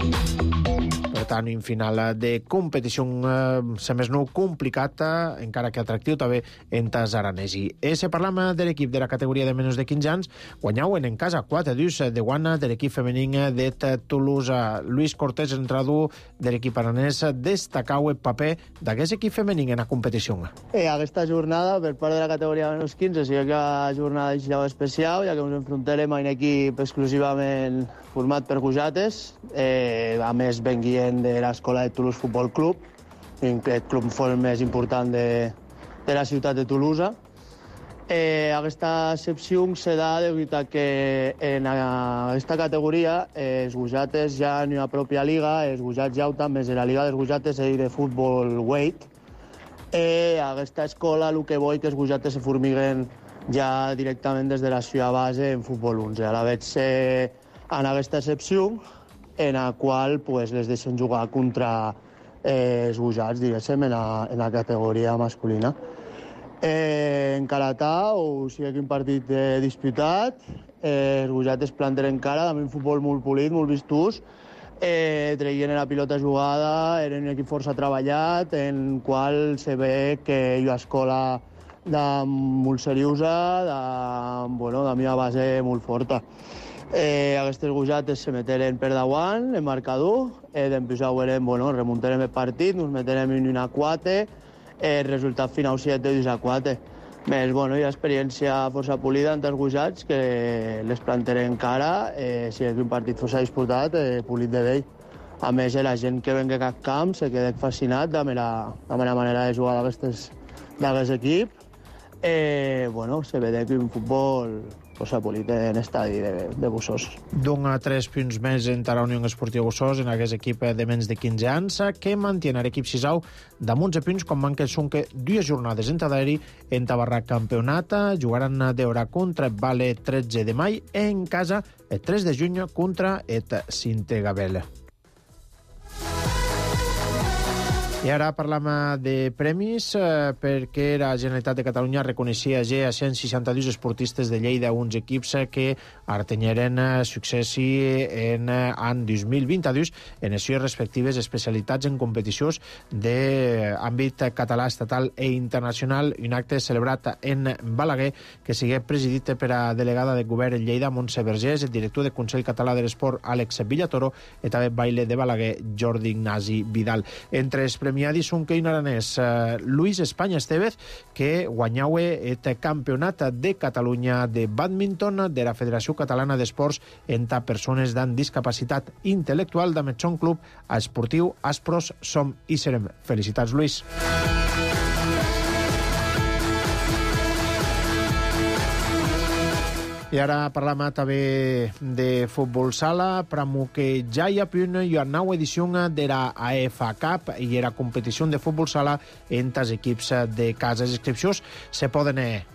Per tant, un final de competició, se més no complicat, encara que atractiu també en tas aranesi. Se parlam de l'equip de la categoria de menys de 15 anys, guanyauen en casa 4-2 de guana de l'equip femení de Toulouse. Luis Cortés, entrenador de l'equip aranès, destacau el paper d'aquest equip femení en la competició. Aquesta jornada, per part de la categoria de menys 15, sí que una jornada especial, ja que ens enfrontarem a un equip exclusivament format per cujates, a més ben guient de l'escola de Toulouse Futbol Club, el club més important de la ciutat de Toulouse. Aquesta excepció se da degut a que en aquesta categoria els gujates ja no hi ha pròpia liga, els gujats ja també és la liga dels gujates i de futbol weight. Aquesta escola el que vull que els gujates se formiguen ja directament des de la seva base en futbol 11. A la vez en aquesta excepció, en la qual les deixen jugar contra els gujats, diguéssim, en la categoria masculina. En Calatà, o sigui que un partit disputat, els gujats es planteren cara, també un futbol molt polit, molt vistós, traient la pilota jugada, era un equip força treballat, en qual se ve que hi ha escola molt seriosa, de meva base molt forta. Aquestes gujates se meteren per davant, el marcador, després remuntarem el partit, ens meterem en una 4, el resultat final 7-2-4. Més, hi ha experiència força polida entre els gujats que les plantarem cara, si un partit fos disputat, polit de vell. A més, la gent que venga a cap camp se queda fascinat amb la manera de jugar d'aquest equip. Se ve que un futbol s'ha polit en estadi de Bussós. D'un a 3 punts més en la Unió Esportiva Bussós, en aquest equip de menys de 15 anys, que manté l'equip Sisau damunt de punts, com manca són que 2 jornades en Taderi, en Tabarra campionat, jugaran d'hora contra el Vale 13 de mai, en casa el 3 de juny contra el Sinte-Gabel. I ara parlam de premis, perquè la Generalitat de Catalunya reconeixia ja a 162 esportistes de Lleida, uns equips que artenyeren successi en any 2022 en les seves respectives especialitats en competicions d'àmbit català, estatal i internacional. Un acte celebrat en Balaguer que sigui presidit per a delegada de govern en Lleida, Montse Vergés, el director del Consell Català de l'Esport, Àlex Villatoro, i també baile de Balaguer, Jordi Ignasi Vidal. Entre els premiadis són que aranès Luis Espanya Estevez, que guanyaue el campionat de Catalunya de bàdminton de la Federació Catalana d'Esports entre persones amb discapacitat intel·lectual de Metxon Club Esportiu Aspros Som i Serem. Felicitats, Luis. I ara parlam també de futbol sala, pramo que ja hi ha una nova edició de la AEFA Cup i la competició de futbol sala entre els equips de casa. Les inscripcions se poden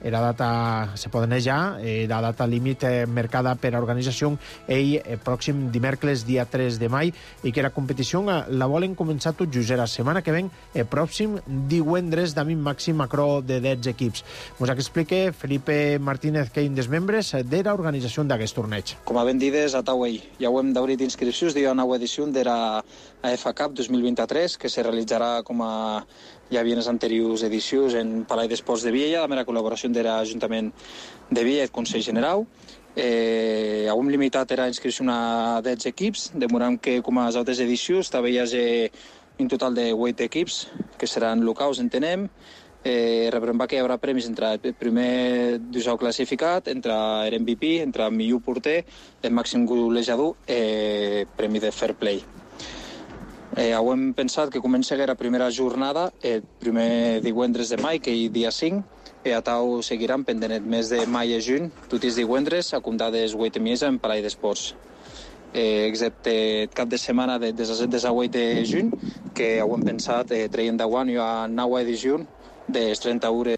ja, la data límit marcada per l'organització el pròxim dimecres, dia 3 de mai, i que la competició la volen començar tot just la setmana que ven, el pròxim divendres, amb un màxim macro de 10 equips. Ens explica Felipe Martínez, que és un dels membres de l'organització d'aquest torneig. Com a ben dides, a Tauei ja hem d'obrir inscripcions de la nova edició de la AEFA Cup 2023, que se realitzarà com a ja havien les anteriors edicions en Palau d'Esports de Viella, amb la col·laboració de l'Ajuntament de Viella i el Consell General. Hem limitat la inscripció a 10 equips, demorant que, com a les altres edicions, també hi ha un total de 8 equips, que seran locals, entenem. Rebrem que hi haurà premis entre el primer d'usau classificat, entre l'MVP, entre el millor porter, el màxim golejador i premi de fair play. Hem pensat que començarà la primera jornada el primer divendres de mai, que és dia 5, i a tau seguiran pendent el mes de mai i juny, tots els divendres, a comptar dels 8 mesos en Palau d'Esports. Excepte el cap de setmana des de 8 de juny, que hem pensat traient d'avant i a nova edició de 30 hores.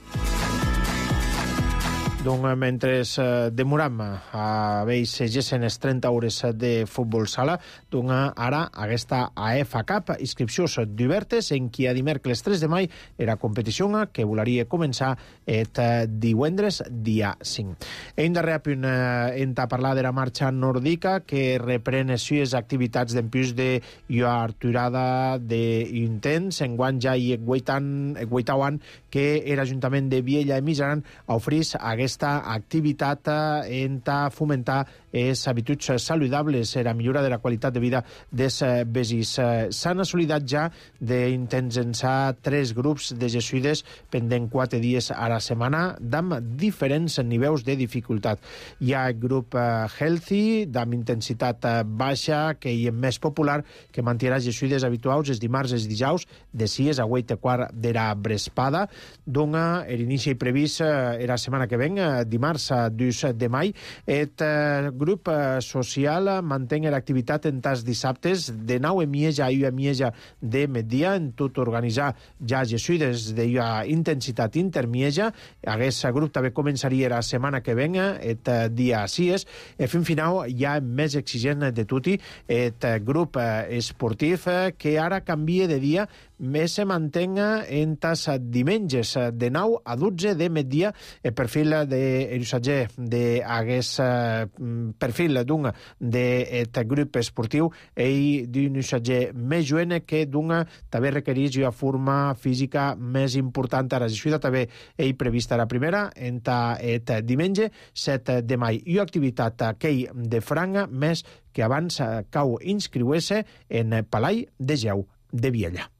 Donc, mentre demoram a veure si gessen les 30 hores de futbol sala, donc ara aquesta AEFA Cup, inscripcions d'obertes en qui a dimecres 3 de mai era competició que volaria començar el divendres dia 5. Hem de reapunt en parlar de la marxa nòrdica que reprèn les sues activitats d'empús de lluarturada d'intents. Enguany ja hi ha 8 anys que l'Ajuntament de Viella i Mijaran oferís aquesta activitat en fomentar les habituds saludables i la millora de la qualitat de vida dels veïns. S'han assolidat ja d'intensar 3 grups de jesuïdes pendent 4 dies a la setmana amb diferents nivells de dificultat. Hi ha el grup Healthy, amb intensitat baixa, que hi és més popular, que manté els jesuïdes habituals els dimarts i els dijous de 6 a 8 i quart de la vesprada. Dona l'inici previst la setmana que ven, dimarts 2 de mai. El grup social mantén l'activitat en tas dissabtes de 9 a mieja a 1 a mieja de migdia, en tot organitzar ja jesuïdes de intensitat intermieja. Aquest grup també començaria la setmana que ven, el dia 6. El fin final ja més exigent de tutti, el grup esportiu que ara canvia de dia, més se mantenga en tas dimenges de 9 a 12 de migdia. El perfil de l'usatger d'aquest perfil d'un grup esportiu i d'un usatger més jovent que també requereix una forma física més important. A la jesuïda també és prevista la primera entre el diumenge 7 de mai i una activitat que de franga més que abans cau inscriure-se en Palau de Geu de Viella.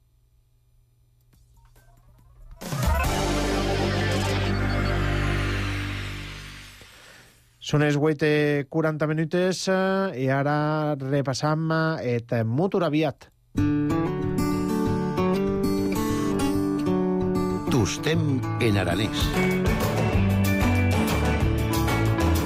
Són les 8:40 minuts i ara repassam el motor aviat. Tostem en aranès.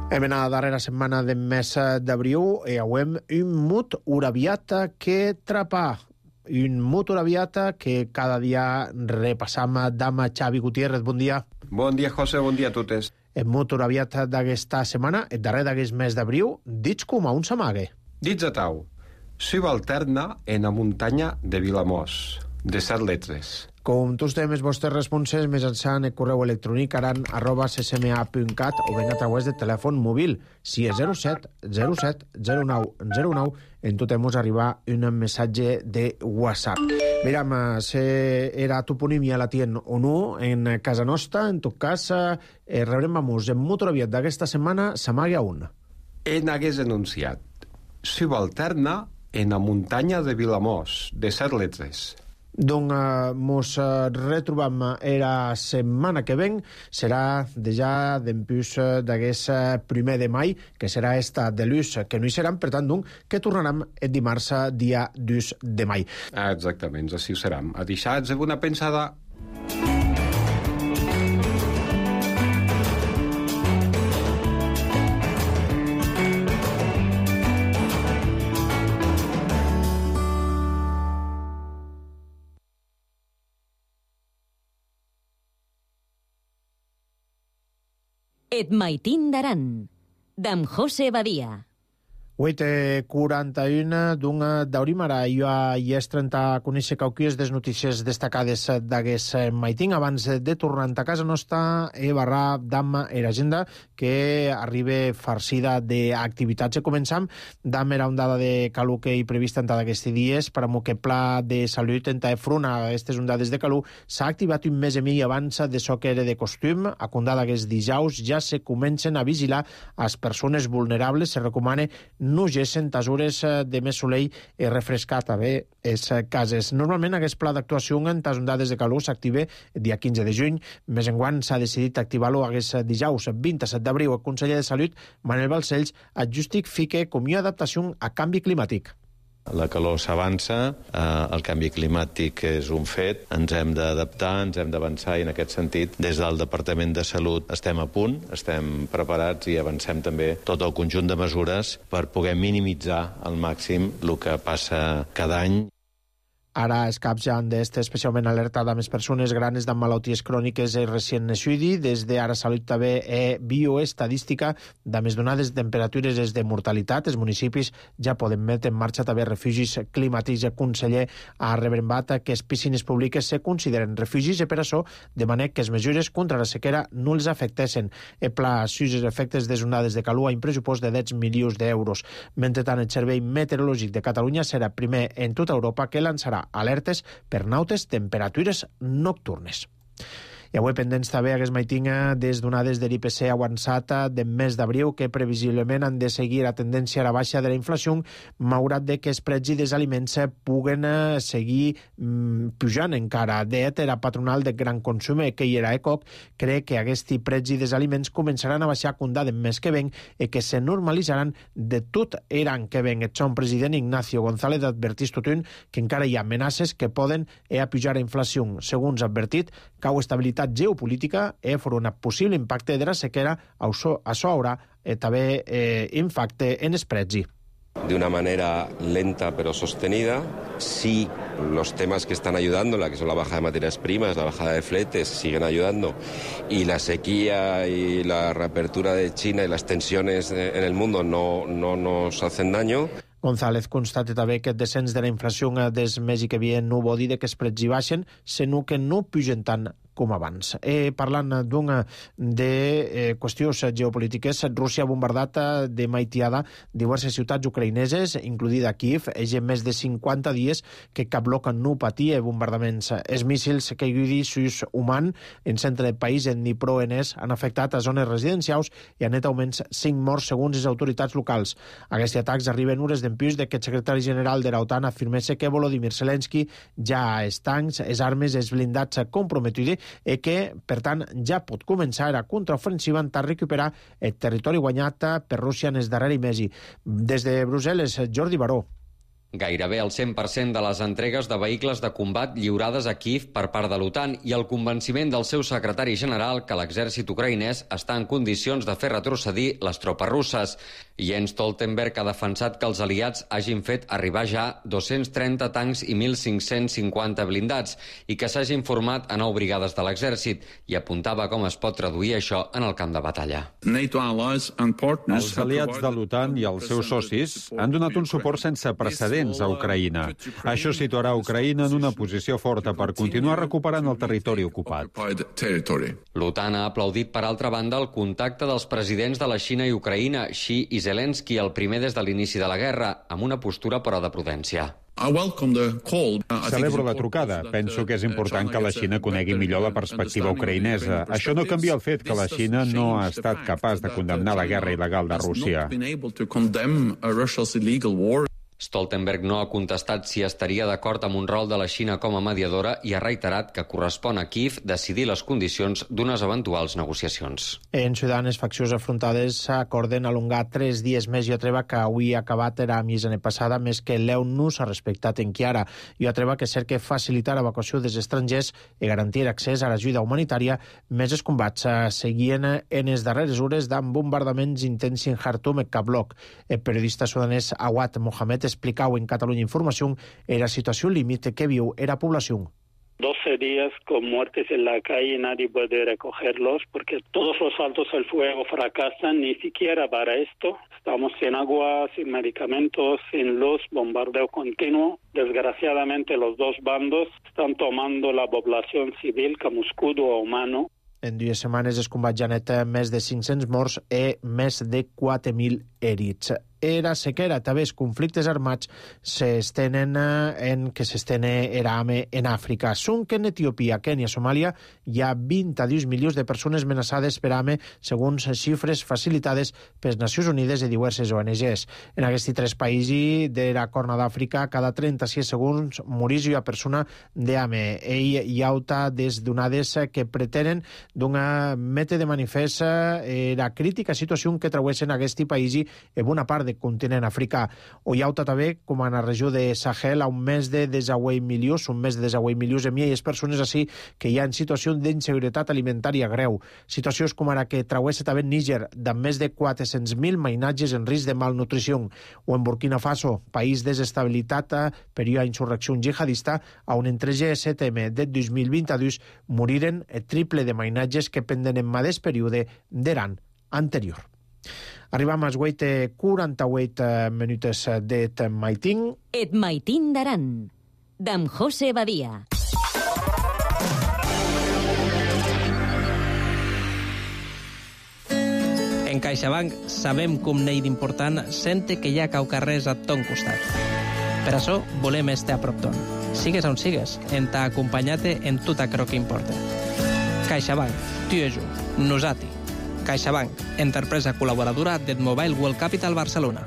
En la darrera setmana del mes d'abril hem un mut uraviat que trapà. Un mut uraviat que cada dia repassam amb Xavi Gutiérrez. Bon dia. Bon dia, José. Bon dia a totes. El mut uraviat d'aquesta setmana, el darrer d'aquest mes d'abril, dits com a un s'amague. Dits a tau. Subalterna en la muntanya de Vilamós, de 7 letres. Com tots temes vostres responses mitjançant el correu electrònic aran@ccma.cat o ben a través de telèfon mòbil. Si és 07 07 09 09, en tot hemos arribar un missatge de WhatsApp. Miram, se era toponímia la tien o no en casa nostra, en tot cas, rebrem vamos, en motor aviat d'aquesta setmana s'amague a un. En hagués denunciat. Subalterna en la muntanya de Vilamós, de 7 letres. Donc, mos retrobam la setmana que ven, serà de ja d'empús d'aquest 1 de mai, que serà esta de l'ús, que no hi seran, per tant, que tornarem el dimarts, dia 2 de mai. Exactament, així ho seran. A deixats una pensada. Et maitin d'Aran, d'en José Badia. 8:41 d'haurim ara jo hi és 30 a conèixer quauquies des notícies destacades d'aquest maitin. Abans de tornar a casa nostra barrar d'am l'agenda que arriba farcida d'activitats. Començam d'am era una dada de calor que hi prevista en d'aquests dies per a que pla de salut en front a aquestes ondades de calor s'ha activat un mes i mig abans de so que era de costum. A condar d'aquests dijous ja se comencen a vigilar les persones vulnerables. Se recomana no gessen tasures de més soleil refrescat a bé les cases. Normalment aquest pla d'actuació en tas ondades de calor s'activa el dia 15 de juny. Més enguant s'ha decidit activar-lo aquest dijous 27 d'abril. El conseller de Salut, Manel Balcells, justifica com hi ha adaptació a canvi climàtic. La calor s'avança, el canvi climàtic és un fet, ens hem d'adaptar, ens hem d'avançar i en aquest sentit des del Departament de Salut estem a punt, estem preparats i avancem també tot el conjunt de mesures per poder minimitzar al màxim el que passa cada any. Ara els caps ja han d'estar especialment alertada amb les persones grans amb malalties cròniques i recient naixudi. Des d'ara Salut també bioestadística de més donades temperatures és de mortalitat. Els municipis ja poden metre en marxa també refugis climàtics. El conseller ha rebrembat que les piscines públiques se consideren refugis i per això demanen que les mesures contra la sequera no els afectessin. El pla sus els efectes de onades de calor ha un pressupost de 10 milions d'euros. Mentrestant, el Servei Meteorològic de Catalunya serà primer en tota Europa que lançarà alertes per nautes temperatures nocturnes. I avui pendents també aquest maiting des donades de l'IPC avançat de mes d'abril que previsiblement han de seguir la tendència a la baixa de la inflació, malgrat de que els preus dels aliments puguen seguir pujant encara. De la patronal de gran consum, que hi era ECOC, cree que aquests preus dels aliments començaran a baixar condada en mes que ven i que se normalitzaran de tot l'any que ven. El son president Ignacio González advertís tothom que encara hi ha amenaces que poden pujar la inflació. Segons ha advertit, cau estabilitat geopolítica per un possible impacte de la sequera, això haurà també impacte en els preus. De una manera lenta pero sostenida. Sí, los temas que están ayudando, que son la baja de materias primas, la bajada de fletes, siguen ayudando. Y la sequía y la reapertura de China y las tensiones en el mundo no nos hacen daño. González constata també que el descens de la inflació des mes i que ve no vol dir que els preus hi baixen, sinó que no pugen tant com abans. Parlant de qüestions geopolítiques, Rússia ha bombardat de maitiada diverses ciutats ucraïneses, incloïda Kiev. És més de 50 dies que cap bloc no patia bombardaments. Els míssils caiguts sus Oman, en centre del país, en Dnipro, en est, han afectat a zones residencials i han net augments 5 morts segons les autoritats locals. Aquests atacs arriben hores d'empús de que el secretari general de l'OTAN afirmés que Volodymyr Zelensky ja ha els tancs, les armes, els blindats comprometuts i que, per tant, ja pot començar a contraofensiva en recuperar el territori guanyat per Rússia en els darrers mesos. Des de Brussel·les, Jordi Baró. Gairebé el 100% de les entregues de vehicles de combat lliurades a Kíev per part de l'OTAN i el convenciment del seu secretari general que l'exèrcit ucraïnès està en condicions de fer retrocedir les tropes russes. Jens Stoltenberg ha defensat que els aliats hagin fet arribar ja 230 tancs i 1.550 blindats i que s'hagin format a 9 brigades de l'exèrcit i apuntava com es pot traduir això en el camp de batalla. Els aliats de l'OTAN i els seus socis han donat un suport sense precedents a Ucraïna. Això situarà Ucraïna en una posició forta per continuar recuperant el territori ocupat. L'OTAN ha aplaudit, per altra banda, el contacte dels presidents de la Xina i Ucraïna, Xi i Zelensky, el primer des de l'inici de la guerra, amb una postura però de prudència. Celebro la trucada. Penso que és important que la Xina conegui millor la perspectiva ucraïnesa. Això no canvia el fet que la Xina no ha estat capaç de condemnar la guerra il·legal de Rússia. Stoltenberg no ha contestat si estaria d'acord amb un rol de la Xina com a mediadora i ha reiterat que correspon a Kíev decidir les condicions d'unes eventuals negociacions. En Sudan, les faccions afrontades acorden alongar 3 dies més i a treva que avui ha acabat era mitjana passada, més que l'EUNU s'ha respectat en Chiara. I a treva que cerca facilitar l'evacuació dels estrangers i garantir accés a l'ajuda humanitària, més els combats seguien en les darreres hores d'amb bombardaments intents en Khartoum i Kablok. El periodista sudanès Awad Mohamed explicau en Catalunya Informació la situació límite que viu la població. 12 días con muertes en la calle y nadie puede recogerlos porque todos los saltos al fuego fracasan, ni siquiera para esto. Estamos sin agua, sin medicamentos, sin luz, bombardeo continuo. Desgraciadamente los dos bandos están tomando la población civil como escudo humano. En 2 setmanes els combats ja net més de 500 morts i més de 4.000 herits. Era sequera, també els conflictes armats s'estenen en Àfrica. Són que en Etiòpia, Kènia, Somàlia hi ha 22 milions de persones amenaçades per AME, segons xifres facilitades per les Nacions Unides i diverses ONGs. En aquests 3 països de la Corna d'Àfrica, cada 36 segons morís una persona d'AME. Hi ha des donades que pretenen donar mete de manifest la crítica situació que travessen aquests països en bona part del continent africà. O hi ha també, com en la regió de Sahel, un mes de 18 milions, de milers persones així que hi ha en situació d'inseguretat alimentària greu. Situacions com ara que travessa també Níger, d'amb més de 400.000 mainatges en risc de malnutrició. O en Burkina Faso, país desestabilitat per una insurrecció jihadista, on entre G7M de 2022 moriren el triple de mainatges que penden en mateix període d'Iran anterior. Arribam als 48 minuts d'Et Maitín. Et Maitín d'Aran, d'en José Badia. En CaixaBank sabem com n'hi d'important sente que hi ha caucarrers a ton costat. Per això volem estar a prop ton. Sigues on sigues, en t'ha acompanyat en tot aquello que importa. CaixaBank, tu i jo, nosati. CaixaBank, empresa col·laboradora del Mobile World Capital Barcelona.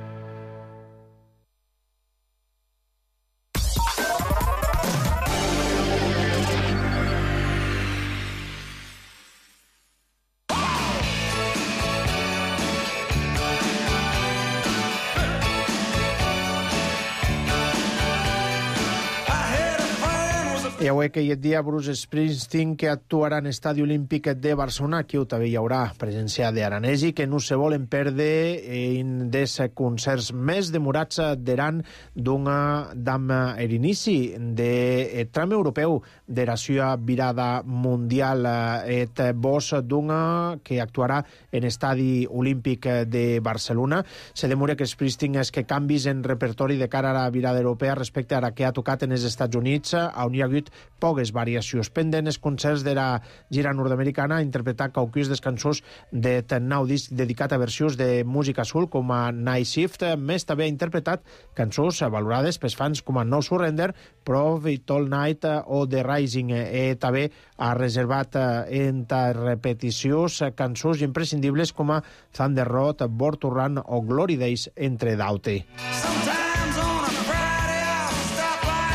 Ja ho que aquest dia Bruce Springsteen que actuarà en l'Estadi Olímpic de Barcelona, aquí també hi haurà presència d'Aranesi, que no se volen perdre en des concerts més demorats d'Aran d'amb l'inici del tram europeu de la seva virada mundial. Et bos que actuarà en l'Estadi Olímpic de Barcelona. Se demora que Springsteen és que canvis en repertori de cara a la virada europea respecte a la que ha tocat en els Estats Units, on hi ha hagut poques variacions. Pendent els concerts de la gira nord-americana a interpretar qualques dels cançons de nou disc dedicat a versions de música soul com a Night Shift, més també ha interpretat cançons valorades pels fans com a No Surrender, Prove It All Night o The Rising. També ha reservat entre repeticions cançons imprescindibles com a Thunder Road, Born to Run o Glory Days, entre d'altres.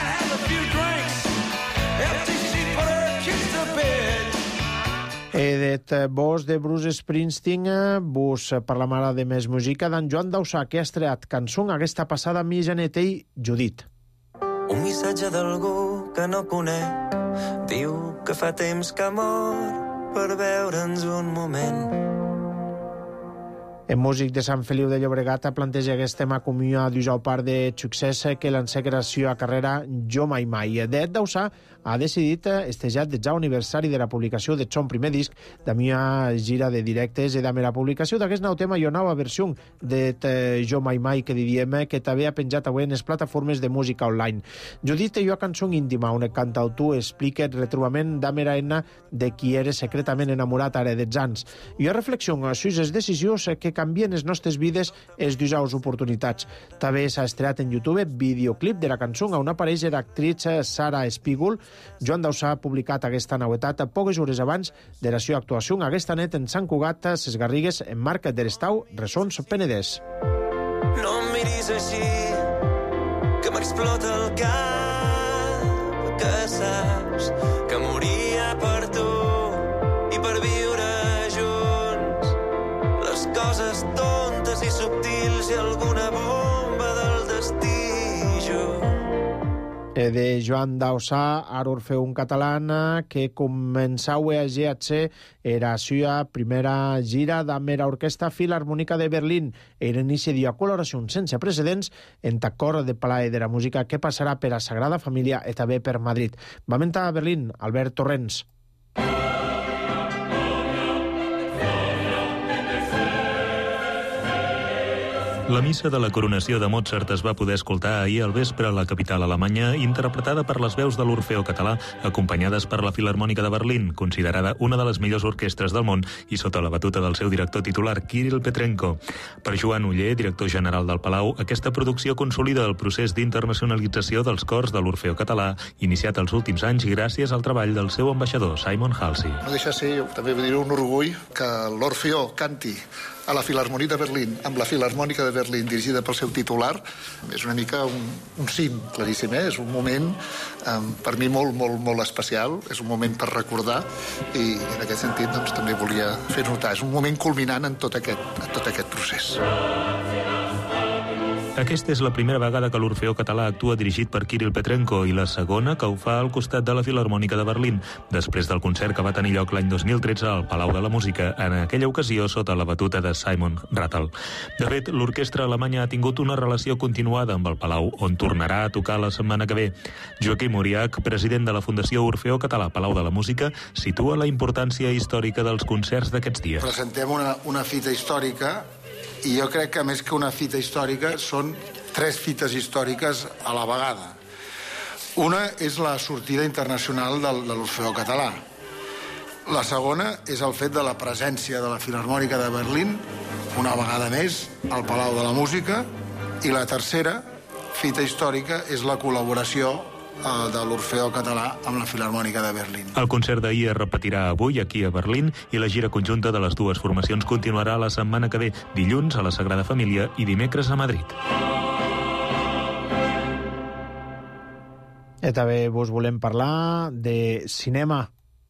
De Det vos de Bruce Springsteen, vos parlarà de més música d'en Joan Dausà, que ha estreat cançó aquesta passada mitjanit i Judit. Un missatge d'algú que no conec, diu que fa temps que mor per veure'ns un moment. El músic de Sant Feliu de Llobregat planteja aquest tema com una d'usau part de succés que l'ensecració a carrera Jo Mai Mai. Det Dausà ha decidit estejar el 10è aniversari de la publicació de son primer disc, de una gira de directes i de la publicació d'aquest nou tema i una nova versió de Jo Mai Mai que diríem que també ha penjat avui en les plataformes de música online. Judit i una cançó íntima on el cantautor explica el retrobament d'Amera Enna de qui era secretament enamorat ara dels anys. I una reflexió sobre les decisions que canvien les nostres vides és d'usaus oportunitats. També s'ha estrenat en YouTube videoclip de la cançó on apareix l'actriz Sara Espígol. Joan Dausà ha publicat aquesta novetat poques hores abans de la seva actuació aquesta nit en Sant Cugat, Ses Garrigues, en Marc de l'Estau, Ressons, Penedès. No em miris així, que m'explota el cap, que saps que moria per tu i per viure junts. Les coses tontes i subtils i alguna bomba del destí, jo. De Joan Dausà, ara Orfeu un català que començau a GHC era la seva primera gira amb la Orquestra Filharmònica de Berlín. Era inici d'una col·laboració sense precedents en cor de Palau de la Música que passarà per a Sagrada Família i també per Madrid. Va mentar a Berlín, Albert Torrents. La missa de la coronació de Mozart es va poder escoltar ahir al vespre a la capital alemanya, interpretada per les veus de l'Orfeó Català, acompanyades per la Filharmònica de Berlín, considerada una de les millors orquestres del món i sota la batuta del seu director titular, Kirill Petrenko. Per Joan Uller, director general del Palau, aquesta producció consolida el procés d'internacionalització dels cors de l'Orfeó Català, iniciat els últims anys gràcies al treball del seu ambaixador, Simon Halsey. No deixa ser, també vull dir, un orgull que l'Orfeó canti a la Filharmonia de Berlín, amb la Filharmònica de Berlín dirigida pel seu titular. És una mica un cim claríssim, és un moment per mi molt especial, és un moment per recordar i en aquest sentit doncs, també volia fer notar. És un moment culminant en tot aquest procés. Aquesta és la primera vegada que l'Orfeó Català actua dirigit per Kirill Petrenko i la segona que ho fa al costat de la Filharmònica de Berlín, després del concert que va tenir lloc l'any 2013 al Palau de la Música, en aquella ocasió sota la batuta de Simon Rattle. De fet, l'orquestra alemanya ha tingut una relació continuada amb el Palau, on tornarà a tocar la setmana que ve. Joaquim Uriach, president de la Fundació Orfeó Català Palau de la Música, situa la importància històrica dels concerts d'aquests dies. Presentem una fita històrica i jo crec que més que una fita històrica són 3 fites històriques a la vegada. Una és la sortida internacional de l'Orfeó Català. La segona és el fet de la presència de la Filharmònica de Berlín, una vegada més, al Palau de la Música. I la tercera fita històrica és la col·laboració de l'Orfeó Català amb la Filharmònica de Berlín. El concert d'ahir es repetirà avui aquí a Berlín i la gira conjunta de les dues formacions continuarà la setmana que ve, dilluns a la Sagrada Família i dimecres a Madrid. I també vos volem parlar de cinema.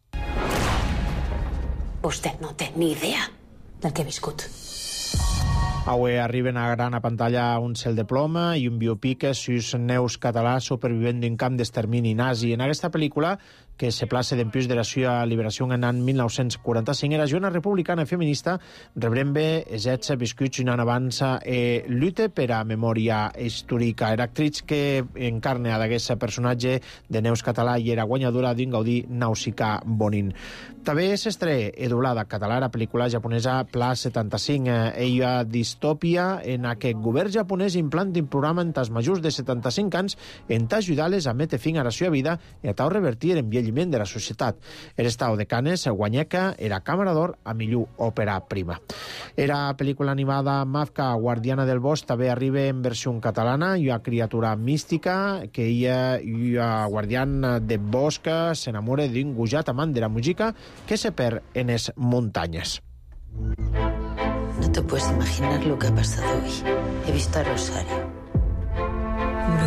Usted no té ni idea del que he viscut. Avui arriben a gran pantalla Un cel de ploma i un biopic sus Neus Català supervivent d'un camp d'extermini nazi. En aquesta pel·lícula, que se place dempués de la seva liberació en l'any 1945, era una republicana feminista rebrembe els hets viscuts un any abans lluita per a memòria històrica. Era actriz que encarna d'aquest personatge de Neus Català i era guanyadora d'un Gaudí Nausicaa Bonin. També s'estreia doblada català la pel·lícula japonesa Pla 75. Ella distòpia en què el govern japonès implanta un programa en tas majors de 75 anys en ajudar-les a metre fin a la seva vida i a tal revertir l'envelliment de la societat. El Estado de Cannes guanyeca era Càmera d'Or a millor òpera prima. Era pel·lícula animada Mafka, Guardiana del Bosc, també arriba en versió catalana i una criatura mística que ella, una guardiana de bosc, s'enamora d'un gujat amant de la música que se perd en les muntanyes. No te puedes imaginar lo que ha pasado hoy. He visto a Rosario. No lo puedo creer.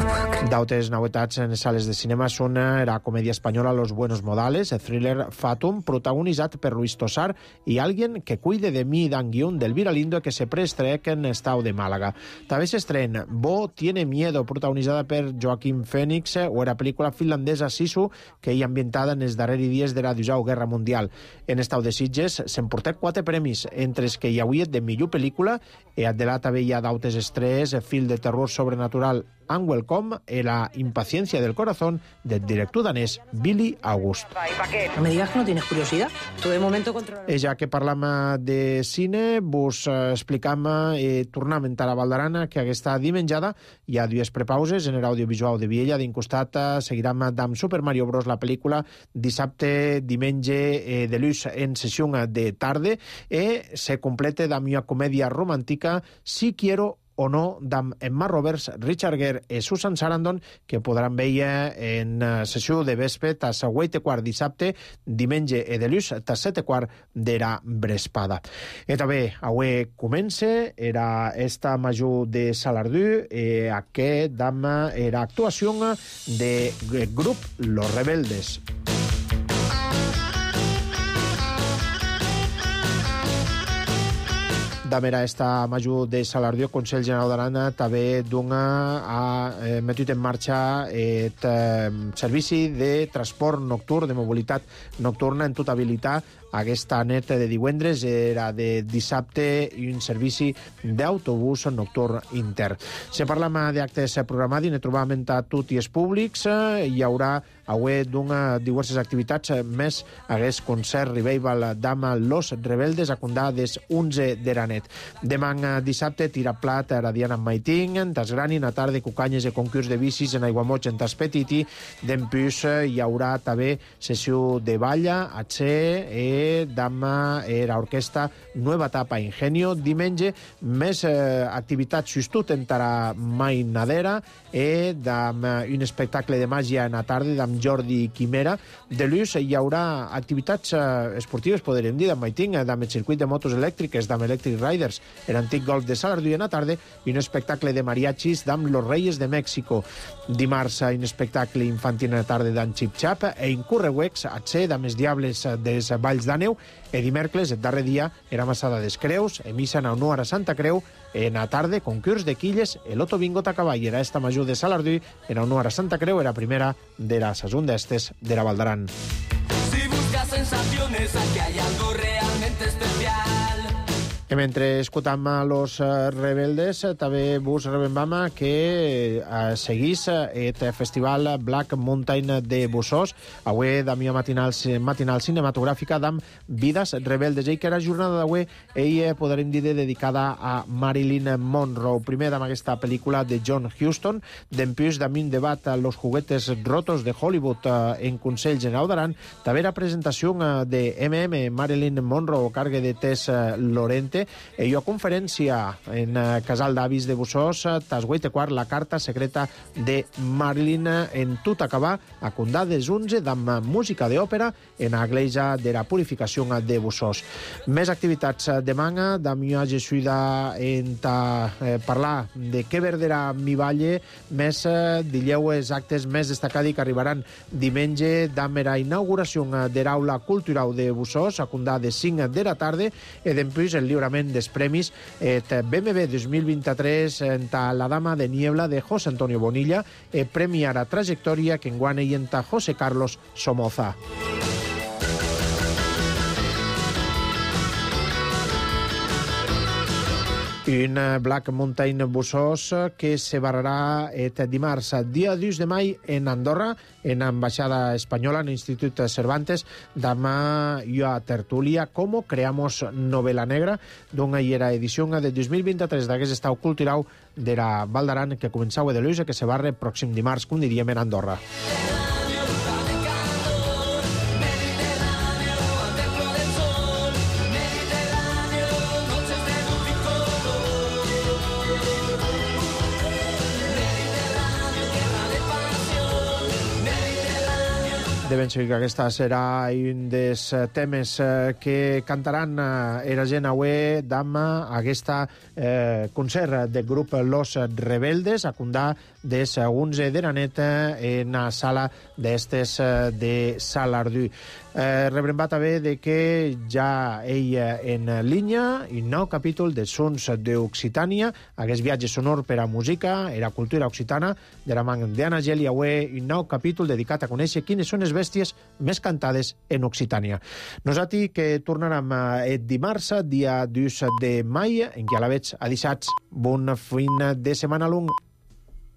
D'altres novetats en les sales de cinema són la comèdia espanyola Los Buenos Modales, el thriller Fatum, protagonitzat per Luis Tosar, i Alguien que cuide de mi, dan guión d'Elvira Lindo, que se preestrena en Estado de Málaga. També s'estrena Bo tiene miedo, protagonitzada per Joaquim Phoenix, o la pel·lícula finlandesa Sisu, que hi ha ambientada en els darrers dies de la Dusau Guerra Mundial. En Estado de Sitges s'emportà 4 premis, entre els que hi hauria de millor pel·lícula, i de també hi ha d'altres estrenes, film de terror sobrenatural Unwelcome i La impaciencia del corazón del director danès Billy August. No me digas que no tienes curiosidad. Tú de momento controlas... Ja que parlam de cine, vos explicam i tornem a la Valdarana que aquesta dimenjada hi ha 2 prepauses en l'audiovisual de Viella. D'un costat seguirem amb Super Mario Bros. La pel·lícula dissabte, diumenge de luz en sessió de tarde i se completa amb una comèdia romàntica Si quiero o no, d'amb Emma Roberts, Richard Gere i Susan Sarandon, que podran veure en sessió de vespre tas 8:15 dissabte, diumenge i de luz tas 7:15 de la vesprada. I també avui comença era esta major de Salardú aquest amb era actuació de grup Los Rebeldes. Damera esta major de Salardú, el Consell General d'Aran també ha metut en marxa el servici de transport nocturn, de mobilitat nocturna en tota habilitat. Aquesta nit de divendres era de dissabte i un servici d'autobús nocturn intern. Si parlem d'actes programats, ne trobam a tots els públics. Hi haurà avui diverses activitats, més hagués concert revival d'Ama Los Rebeldes a condar des 11 de la nit. Demà dissabte tira plat a Diana Maiting, tas Grani, a tarda cucanyes i concurs de bicis en Aiguamoig en tas Petiti. D'empús hi haurà també sessió de balla, a i d'ama l'orquestra Nueva Etapa Ingenio. Diumenge més activitats justut en Tara Mainadera i d'am un espectacle de màgia en la tarda d'am Jordi Quimera. De luz hi haurà activitats esportives, podríem dir, d'am Maiting, d'am el circuit de motos elèctriques, d'am Electric Riders, l'antic golf de Salardú en la tarda, i un espectacle de mariachis d'am Los Reyes de México. Dimarts un espectacle infantil en la tarda d'am Chip Chap i en Currehuecs a d'am els Diables des Valls d'Àneu. I dimecres, el darrer dia, era Massada des Creus, missa en honor a Santa Creu, en la tarda, concurs de quilles, el Loto Bingo Tacaball. Era esta major de Salardú, en honor a Santa Creu, era primera de la sason d'estes de la Valdaran. Si buscas sensaciones, aquí hay algo realmente especial. I mentre escoltam Los Rebeldes, també vos rebembam que seguís el festival Black Mountain de Bussós. Avui d'amia matinal cinematogràfica d'am Vides Rebeldes. Que era jornada d'avui, podrem dir, dedicada a Marilyn Monroe. Primer d'am aquesta pel·lícula de John Huston, d'empús d'am un debat a Los juguetes rotos de Hollywood en Consell General d'Aran. També la presentació de M.M. Marilyn Monroe, cargue de Tess Lorente. I a conferència en Casal d'Avis de Bussós, tas 8:15, la carta secreta de Marilyn en tot acabar a condar des 11 d'am música d'òpera en la Iglesia de la Purificació de Bussós. Més activitats demà, d'am una jesuïda en parlar de què verdera mi valle, més dilleu els actes més destacats que arribaran diumenge d'am la inauguració de l'aula cultural de Bussós a condar de 5 de la tarda i d'empús el lliurament dels premis BMW 2023 en la Dama de Niebla de José Antonio Bonilla, premi a la trajectòria que enguana i en José Carlos Somoza. Un Black Mountain Bussós que se barrarà dimarts, dia 2 de maig, en Andorra, en l'ambaixada espanyola, en l'Institut Cervantes. Demà hi ha tertúlia com creamos novela negra, d'una edició de 2023 d'aquest estat cultural de la Val d'Aran que començava de l'Uisa, que se barra pròxim dimarts, com diríem, en Andorra. De ben segur que aquesta serà un dels temes que cantaran era gent avui d'am aquesta concert del grup Los Rebeldes a Condà des 11 de la nit en la sala d'estes de Salardú. Rebrem també de que ja ell en línia i nou capítol de Sons d'Occitània, aquest viatge sonor per a música i la cultura occitana de la mà d'Anna Geli, avui un nou capítol dedicat a conèixer quines són les bèsties més cantades en Occitània. Nosaltres que tornarem dimarts, dia 2 de maig, en què a la veig a dissabte. Bon fin de setmana long.